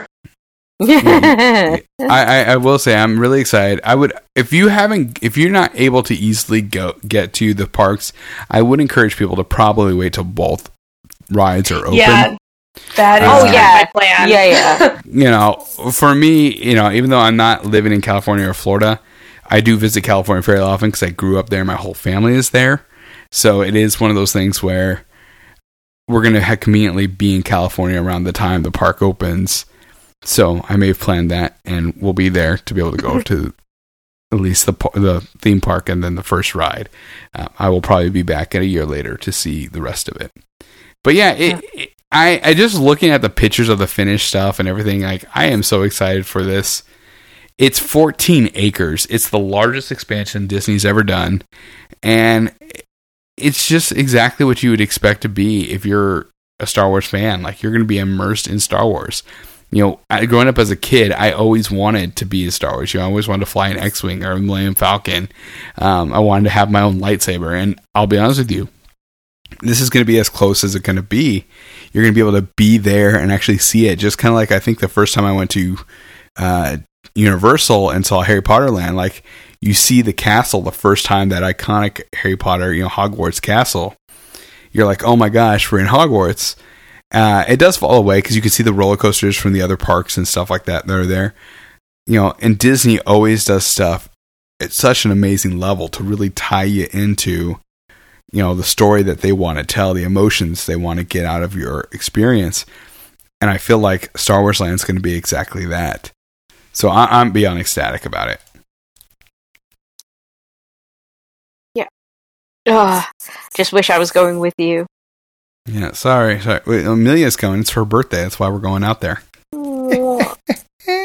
I will say I'm really excited. I would if you're not able to easily get to the parks, I would encourage people to probably wait till both rides are open. Yeah, that is my plan. Yeah. For me, even though I'm not living in California or Florida, I do visit California fairly often because I grew up there. My whole family is there, so it is one of those things where we're going to conveniently be in California around the time the park opens. So I may have planned that, and we'll be there to be able to go to at least the theme park and then the first ride. I will probably be back a year later to see the rest of it. But yeah, I just looking at the pictures of the finished stuff and everything, like I am so excited for this. It's 14 acres. It's the largest expansion Disney's ever done, and it's just exactly what you would expect to be if you're a Star Wars fan. Like you're going to be immersed in Star Wars. Growing up as a kid, I always wanted to be a Star Wars. I always wanted to fly an X-Wing or a Millennium Falcon. I wanted to have my own lightsaber. And I'll be honest with you, this is going to be as close as it's going to be. You're going to be able to be there and actually see it. Just kind of like I think the first time I went to Universal and saw Harry Potter Land, like you see the castle the first time, that iconic Harry Potter, Hogwarts castle. You're like, oh my gosh, we're in Hogwarts. It does fall away because you can see the roller coasters from the other parks and stuff like that are there. And Disney always does stuff at such an amazing level to really tie you into, the story that they want to tell, the emotions they want to get out of your experience. And I feel like Star Wars Land is going to be exactly that. So I'm beyond ecstatic about it. Yeah. Just wish I was going with you. Yeah, sorry. Wait, Amelia's going. It's her birthday. That's why we're going out there.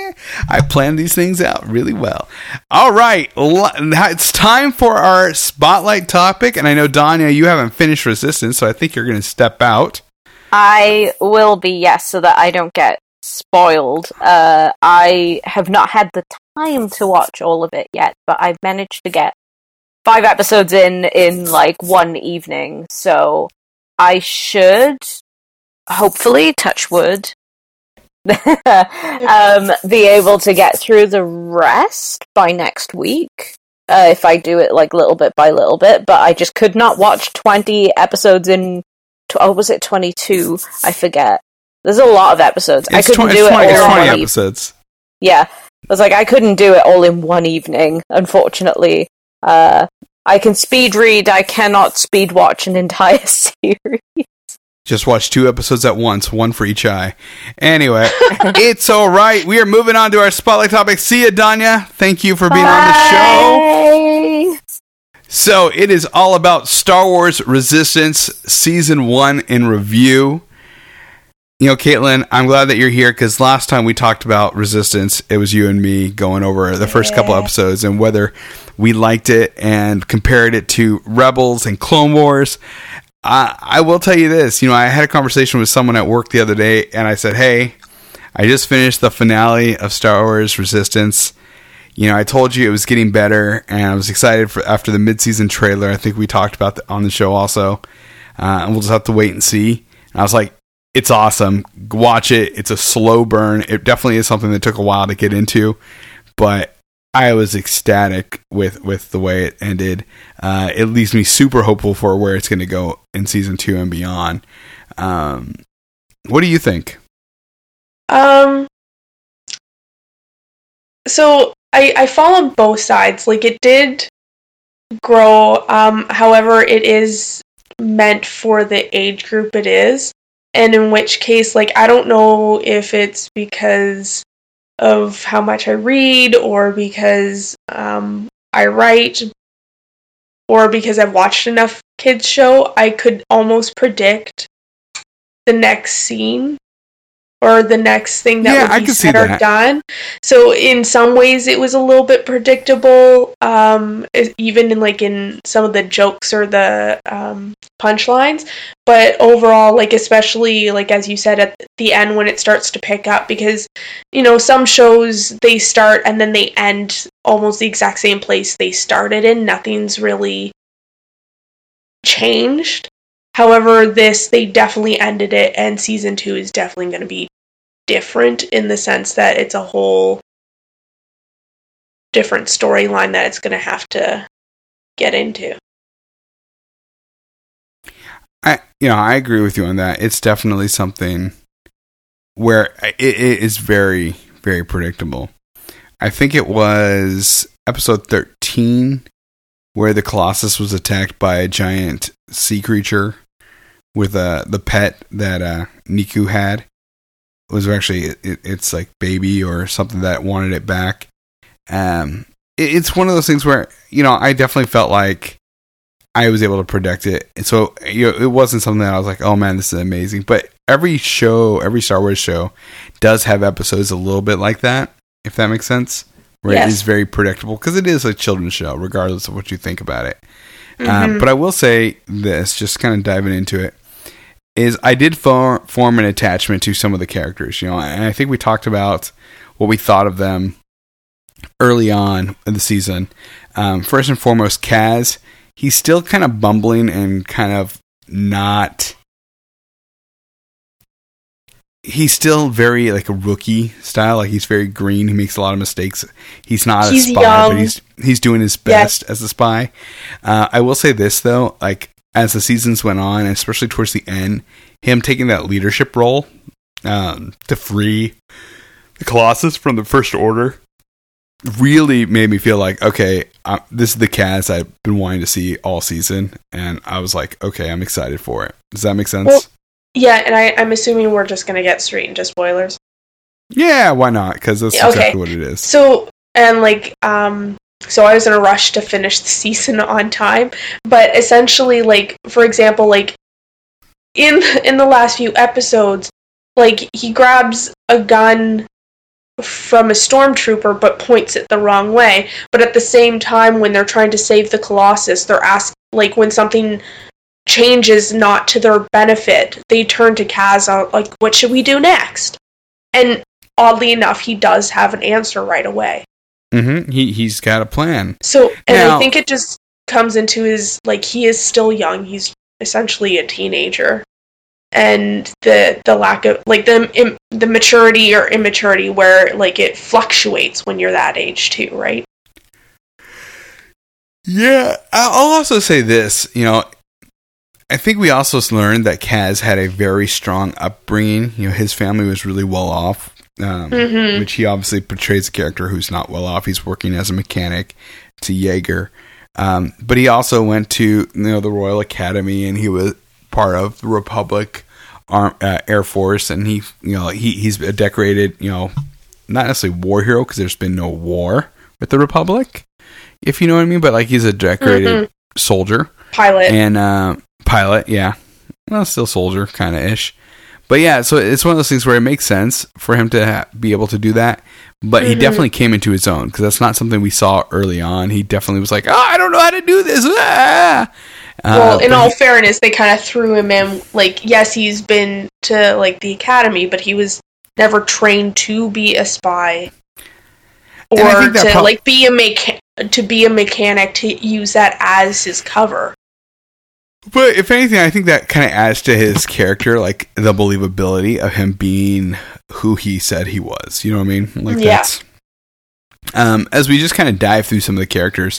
I plan these things out really well. All right, it's time for our spotlight topic, and I know, Danya, you haven't finished Resistance, so I think you're going to step out. I will be, yes, so that I don't get spoiled. I have not had the time to watch all of it yet, but I've managed to get 5 episodes in like one evening, so I should, hopefully, touch wood, be able to get through the rest by next week, if I do it like little bit by little bit, but I just could not watch 20 episodes in, was it 22? I forget. There's a lot of episodes. I couldn't do it all in 20 episodes. Yeah. I was like, I couldn't do it all in one evening, unfortunately. I can speed read, I cannot speed watch an entire series. Just watch 2 episodes at once, 1 for each eye. Anyway, it's all right. We are moving on to our spotlight topic. See ya, Danya. Thank you for being on the show. So, it is all about Star Wars Resistance Season 1 in review. You know, Caitlin, I'm glad that you're here, because last time we talked about Resistance, it was you and me going over the first couple episodes and whether we liked it and compared it to Rebels and Clone Wars. I will tell you this, I had a conversation with someone at work the other day, and I said, hey, I just finished the finale of Star Wars Resistance. I told you it was getting better, and I was excited after the mid-season trailer. I think we talked about on the show also, and we'll just have to wait and see. And I was like, it's awesome. Watch it. It's a slow burn. It definitely is something that took a while to get into, but I was ecstatic with the way it ended. It leaves me super hopeful for where it's going to go in season 2 and beyond. What do you think? So I fall on both sides. Like, it did grow. However, it is meant for the age group it is. And in which case, like, I don't know if it's because of how much I read, or because I write, or because I've watched enough kids show, I could almost predict the next scene or the next thing that would be said or done. So in some ways it was a little bit predictable, even in some of the jokes or the punchlines. But overall, especially as you said at the end when it starts to pick up, because some shows they start and then they end almost the exact same place they started in. Nothing's really changed. However, they definitely ended it, and season 2 is definitely going to be different in the sense that it's a whole different storyline that it's going to have to get into. I agree with you on that. It's definitely something where it is very, very predictable. I think it was episode 13 where the Colossus was attacked by a giant sea creature with the pet that Niku had. It was actually it's like baby or something that wanted it back. It's one of those things where I definitely felt like I was able to predict it, and so it wasn't something that I was like, oh man, this is amazing. But every Star Wars show does have episodes a little bit like that, if that makes sense, where It is very predictable, because it is a children's show regardless of what you think about it. But I will say this, just kind of diving into it, is I did form an attachment to some of the characters, and I think we talked about what we thought of them early on in the season. First and foremost, Kaz. He's still kind of bumbling and kind of not... He's still very like a rookie style. Like, he's very green. He makes a lot of mistakes. He's not a spy, young. But he's doing his best as a spy. I will say this though, as the seasons went on, and especially towards the end, him taking that leadership role to free the Colossus from the First Order really made me feel like, okay, this is the Kaz I've been wanting to see all season, and I was like, okay, I'm excited for it. Does that make sense? Well, yeah, and I'm assuming we're just going to get straight into spoilers. Yeah, why not? Because that's exactly what it is. So, and so I was in a rush to finish the season on time, but essentially, for example, in the last few episodes, he grabs a gun from a stormtrooper, but points it the wrong way. But at the same time, when they're trying to save the Colossus, they're asked, like, when something changes not to their benefit, they turn to Kaz, like, what should we do next? And oddly enough, he does have an answer right away. Mm-hmm. He's got a plan. So, and now, I think it just comes into his, like, he is still young. He's essentially a teenager. And the lack of, like, the maturity or immaturity where, like, it fluctuates when you're that age too, right? Yeah, I'll also say this, you know, I think we also learned that Kaz had a very strong upbringing. You know, his family was really well off, which he obviously portrays a character who's not well off. He's working as a mechanic to Jaeger. But he also went to, you know, the Royal Academy, and he was part of the Republic Air Force, and he's a decorated, you know, not necessarily war hero because there's been no war with the Republic, if you know what I mean, but like he's a decorated soldier, pilot, and pilot, yeah, well, still soldier kind of ish, but yeah, so it's one of those things where it makes sense for him to be able to do that. But he definitely came into his own, because that's not something we saw early on. He definitely was like, oh, I don't know how to do this. Well, in all fairness, they kind of threw him in, like, yes, he's been to, like, the academy, but he was never trained to be a spy. Or to, like, be a mechanic to use that as his cover. But if anything, I think that kind of adds to his character, like, the believability of him being who he said he was. You know what I mean? Like, yeah. That's, as we just kind of dive through some of the characters,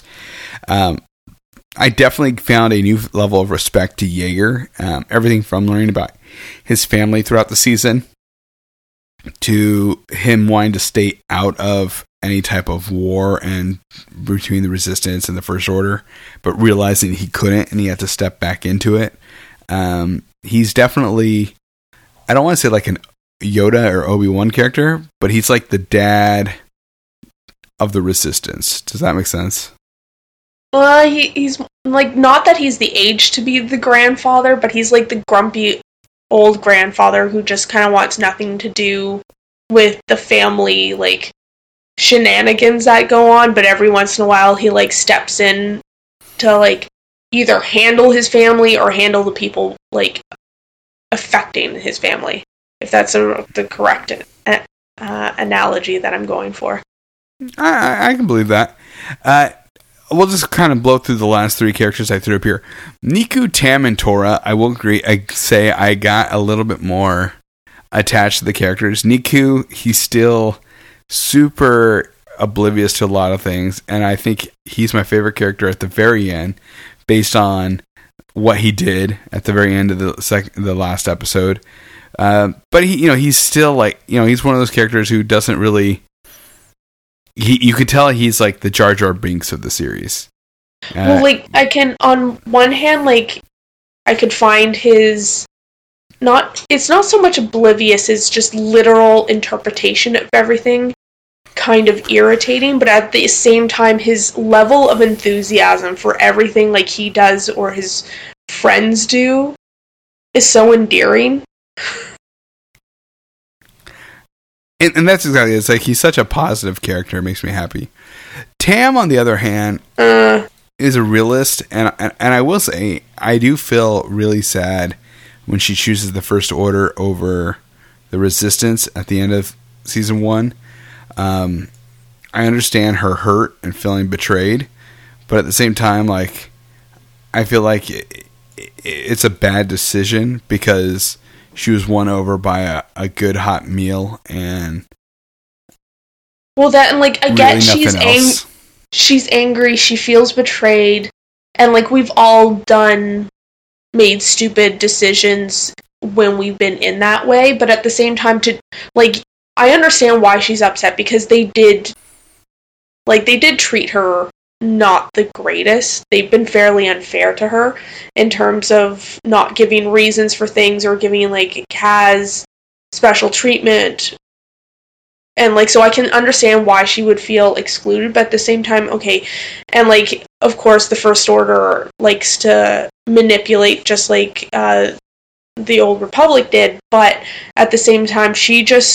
I definitely found a new level of respect to Jaeger. Everything from learning about his family throughout the season to him wanting to stay out of any type of war and between the Resistance and the First Order, but realizing he couldn't and he had to step back into it. He's definitely, I don't want to say like an Yoda or Obi-Wan character, but he's like the dad of the Resistance. Does that make sense? Well, he's like, not that he's the age to be the grandfather, but he's like the grumpy old grandfather who just kind of wants nothing to do with the family, like, shenanigans that go on, but every once in a while he, like, steps in to, like, either handle his family or handle the people, like, affecting his family, if that's the correct analogy that I'm going for. I can believe that. We'll just kind of blow through the last three characters I threw up here. Neeku, Tam, and Tora, I will agree. I say I got a little bit more attached to the characters. Neeku, he's still super oblivious to a lot of things, and I think he's my favorite character at the very end, based on what he did at the very end of the last episode. But he, you know, he's still like, you know, he's one of those characters who doesn't really. You could tell he's like the Jar Jar Binks of the series. Well, like, I can, on one hand, like, I could find his it's not so much oblivious as just literal interpretation of everything kind of irritating, but at the same time, his level of enthusiasm for everything, like, he does or his friends do is so endearing. And that's exactly it. It's like he's such a positive character. It makes me happy. Tam, on the other hand, is a realist, and I will say I do feel really sad when she chooses the First Order over the Resistance at the end of season 1. I understand her hurt and feeling betrayed, but at the same time, like, I feel like it's a bad decision because she was won over by a good hot meal and well, that, and like, I get really she's angry, she feels betrayed, and like, we've all made stupid decisions when we've been in that way, but at the same time, to, like, I understand why she's upset, because they did treat her not the greatest. They've been fairly unfair to her in terms of not giving reasons for things or giving, like, Kaz special treatment. And, like, so I can understand why she would feel excluded, but at the same time, okay. And, like, of course, the First Order likes to manipulate just like the Old Republic did, but at the same time, she just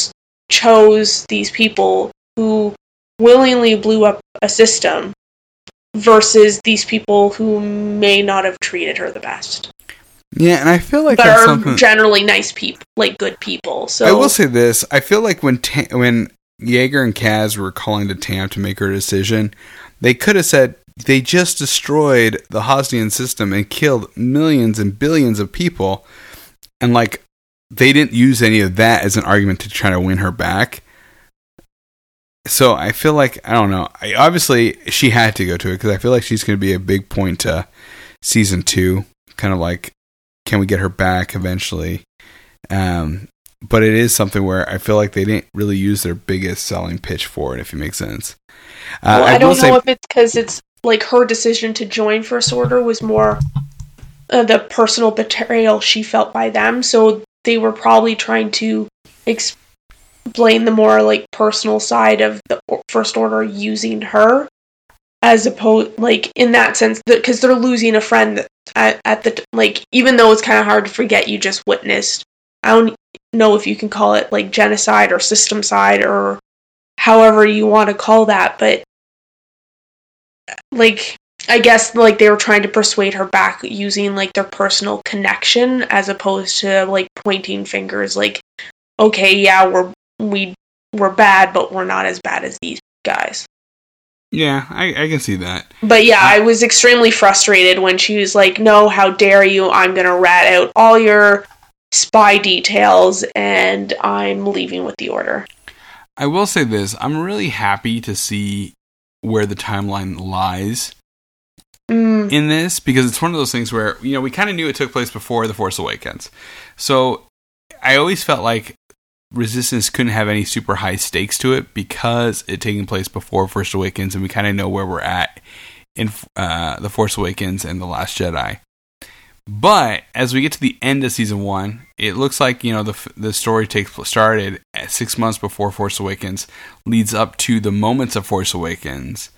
chose these people who willingly blew up a system versus these people who may not have treated her the best. Yeah, and I feel like but that's are something... generally nice people, like good people. So I will say this: I feel like when Yeager and Kaz were calling to Tam to make her decision, they could have said they just destroyed the Hosnian system and killed millions and billions of people, and like they didn't use any of that as an argument to try to win her back. So I feel like, I don't know. Obviously, she had to go to it because I feel like she's going to be a big point to season 2. Kind of like, can we get her back eventually? But it is something where I feel like they didn't really use their biggest selling pitch for it, if it makes sense. Well, I don't know if it's because it's like her decision to join First Order was more the personal betrayal she felt by them. So they were probably trying to explain the more like personal side of the First Order using her, as opposed like in that sense, because they're losing a friend at the like, even though it's kind of hard to forget you just witnessed. I don't know if you can call it like genocide or system side or however you want to call that, but like I guess like they were trying to persuade her back using like their personal connection as opposed to like pointing fingers like, okay, yeah, we're bad, but we're not as bad as these guys. Yeah, I can see that. But yeah, I was extremely frustrated when she was like, no, how dare you, I'm gonna rat out all your spy details and I'm leaving with the Order. I will say this, I'm really happy to see where the timeline lies in this, because it's one of those things where, you know, we kind of knew it took place before The Force Awakens. So I always felt like Resistance couldn't have any super high stakes to it because it taking place before Force Awakens, and we kind of know where we're at in The Force Awakens and The Last Jedi. But as we get to the end of season 1, it looks like, you know, the story started at 6 months before Force Awakens, leads up to the moments of Force Awakens,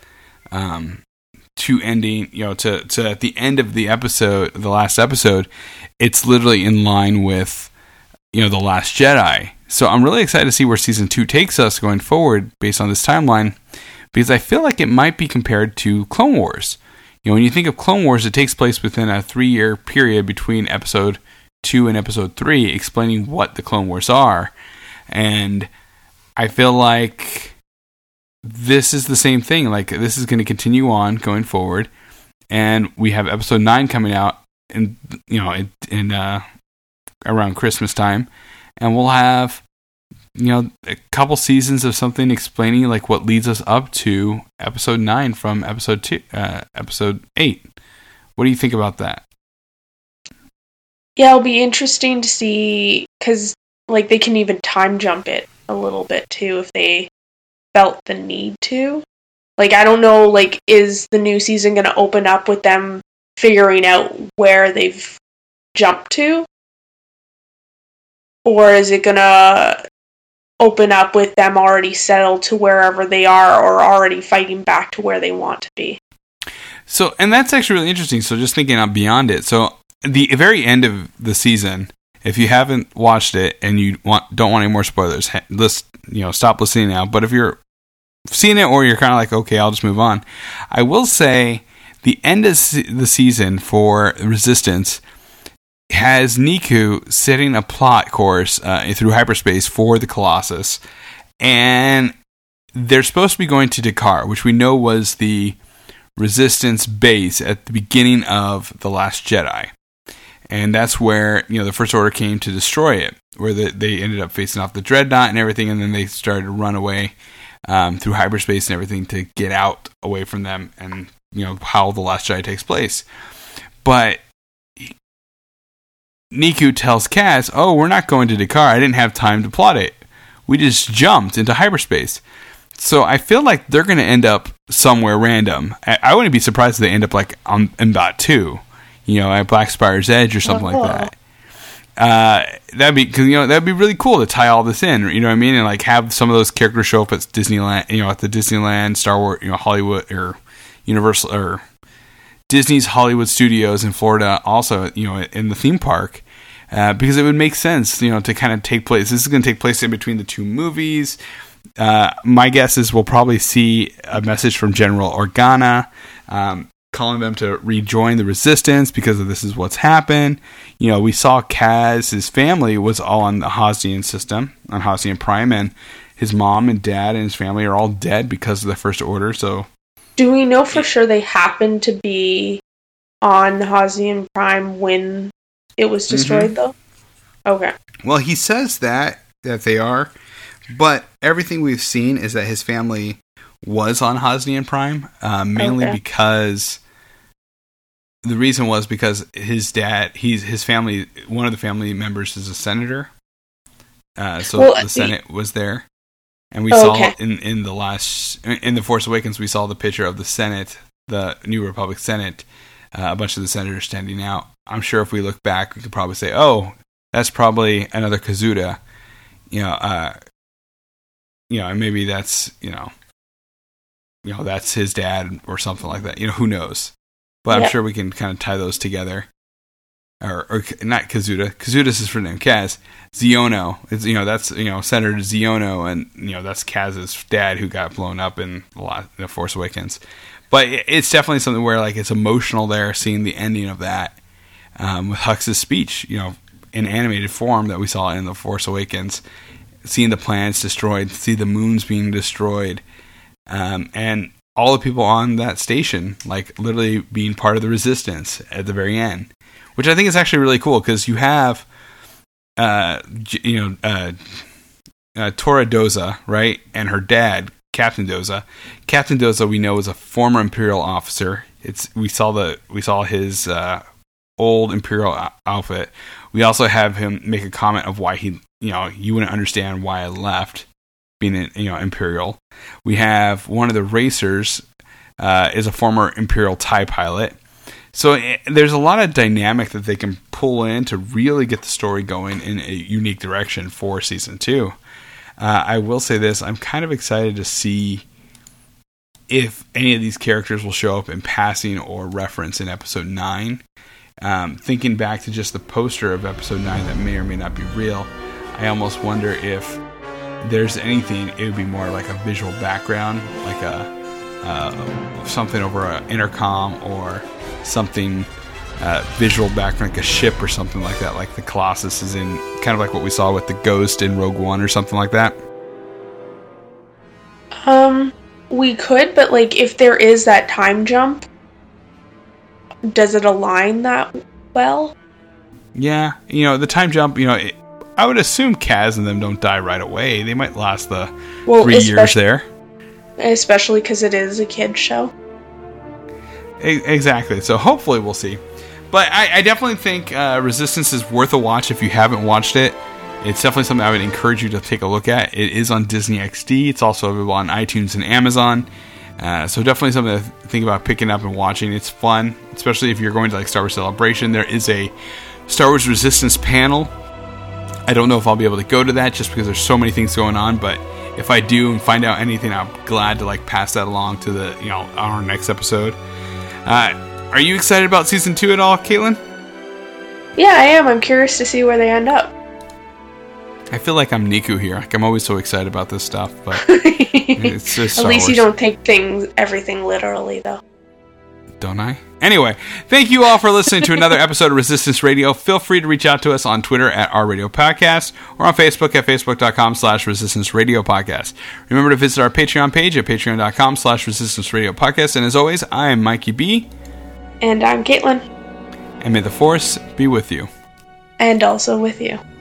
to ending, you know, to at the end of the episode, the last episode, it's literally in line with, you know, The Last Jedi. So I'm really excited to see where season 2 takes us going forward based on this timeline, because I feel like it might be compared to Clone Wars. You know, when you think of Clone Wars, it takes place within a 3-year period between episode 2 and episode 3, explaining what the Clone Wars are. And I feel like this is the same thing. Like, this is going to continue on going forward. And we have episode 9 coming out in, you know, in around Christmas time. And we'll have, you know, a couple seasons of something explaining like what leads us up to episode 9 from episode 8. What do you think about that? Yeah, it'll be interesting to see, because like they can even time jump it a little bit too if they felt the need to. Like, I don't know, like, is the new season going to open up with them figuring out where they've jumped to? Or is it going to open up with them already settled to wherever they are or already fighting back to where they want to be? So, and that's actually really interesting. So just thinking out beyond it. So the very end of the season, if you haven't watched it and you don't want any more spoilers, stop listening now. But if you're seeing it or you're kind of like, okay, I'll just move on, I will say the end of the season for Resistance has Niku setting a plot course through hyperspace for the Colossus, and they're supposed to be going to D'Qar, which we know was the Resistance base at the beginning of The Last Jedi, and that's where, you know, the First Order came to destroy it, where they ended up facing off the Dreadnought and everything, and then they started to run away through hyperspace and everything to get out away from them, and, you know, how The Last Jedi takes place. But Niku tells Kaz, oh, we're not going to D'Qar. I didn't have time to plot it. We just jumped into hyperspace. So I feel like they're going to end up somewhere random. I wouldn't be surprised if they end up like on Mbot 2, you know, at Black Spire's Edge or something like that. That'd be really cool to tie all this in, you know what I mean? And like have some of those characters show up at Disneyland, you know, at the Disneyland, Star Wars, you know, Hollywood or Universal or Disney's Hollywood Studios in Florida, also, you know, in the theme park. because it would make sense, to kind of take place. This is going to take place in between the two movies. My guess is we'll probably see a message from General Organa, calling them to rejoin the resistance because of this is what's happened. We saw Kaz, his family was all on the Hosnian system, on Hosnian Prime, and his mom and dad and his family are all dead because of the First Order. So, do we know for sure they happened to be on Hosnian Prime when it was destroyed, though? Okay. Well, he says that they are, but everything we've seen is that his family was on Hosnian Prime, mainly because the reason was because his dad, his family, one of the family members is a senator, so the Senate was there, and we saw in the Force Awakens we saw the picture of the Senate, the New Republic Senate, a bunch of the senators standing out. I'm sure if we look back, we could probably say, oh, that's probably another Kazuda, and maybe that's that's his dad or something like that. Who knows? But I'm sure we can kind of tie those together. Or not Kazuda. Kazuda's his name. Kaz. Xiono. It's, that's, Senator Xiono, and, that's Kaz's dad who got blown up in The Force Awakens. But it's definitely something where, like, it's emotional there, seeing the ending of that, with Hux's speech, in animated form that we saw in The Force Awakens, seeing the planets destroyed, see the moons being destroyed, and all the people on that station, like, literally being part of the resistance at the very end, which I think is actually really cool, because you have, Tora Doza, right, and her dad, Captain Doza. Captain Doza, we know, is a former Imperial officer. We saw his old Imperial outfit. We also have him make a comment of why he, you wouldn't understand why I left, being an, Imperial. We have one of the racers is a former Imperial TIE pilot. So there's a lot of dynamic that they can pull in to really get the story going in a unique direction for Season 2. I will say this, I'm kind of excited to see if any of these characters will show up in passing or reference in Episode 9. Thinking back to just the poster of Episode 9 that may or may not be real, I almost wonder if there's anything, it would be more like a visual background, like something over an intercom or something visual background, like a ship or something like that, like the Colossus is in, kind of like what we saw with the Ghost in Rogue One or something like that. We could, but like if there is that time jump, does it align that well? Yeah, the time jump, I would assume Kaz and them don't die right away. They might last the 3 years there. Especially because it is a kid's show. Exactly. So hopefully we'll see. But I definitely think Resistance is worth a watch if you haven't watched it. It's definitely something I would encourage you to take a look at. It is on Disney XD. It's also available on iTunes and Amazon. So definitely something to think about picking up and watching. It's fun, especially if you're going to like Star Wars Celebration. There is a Star Wars Resistance panel. I don't know if I'll be able to go to that just because there's so many things going on, but if I do and find out anything, I'm glad to like pass that along to the our next episode. Are you excited about Season 2 at all, Caitlin? Yeah, I am. I'm curious to see where they end up. I feel like I'm Niku here. Like I'm always so excited about this stuff, but it's just At least you don't take everything literally, though. Don't I? Anyway, thank you all for listening to another episode of Resistance Radio. Feel free to reach out to us on Twitter at @RRadioPodcast or on Facebook at facebook.com/Resistance Radio Podcast. Remember to visit our Patreon page at patreon.com/Resistance Radio Podcast. And as always, I am Mikey B. And I'm Caitlin. And may the Force be with you. And also with you.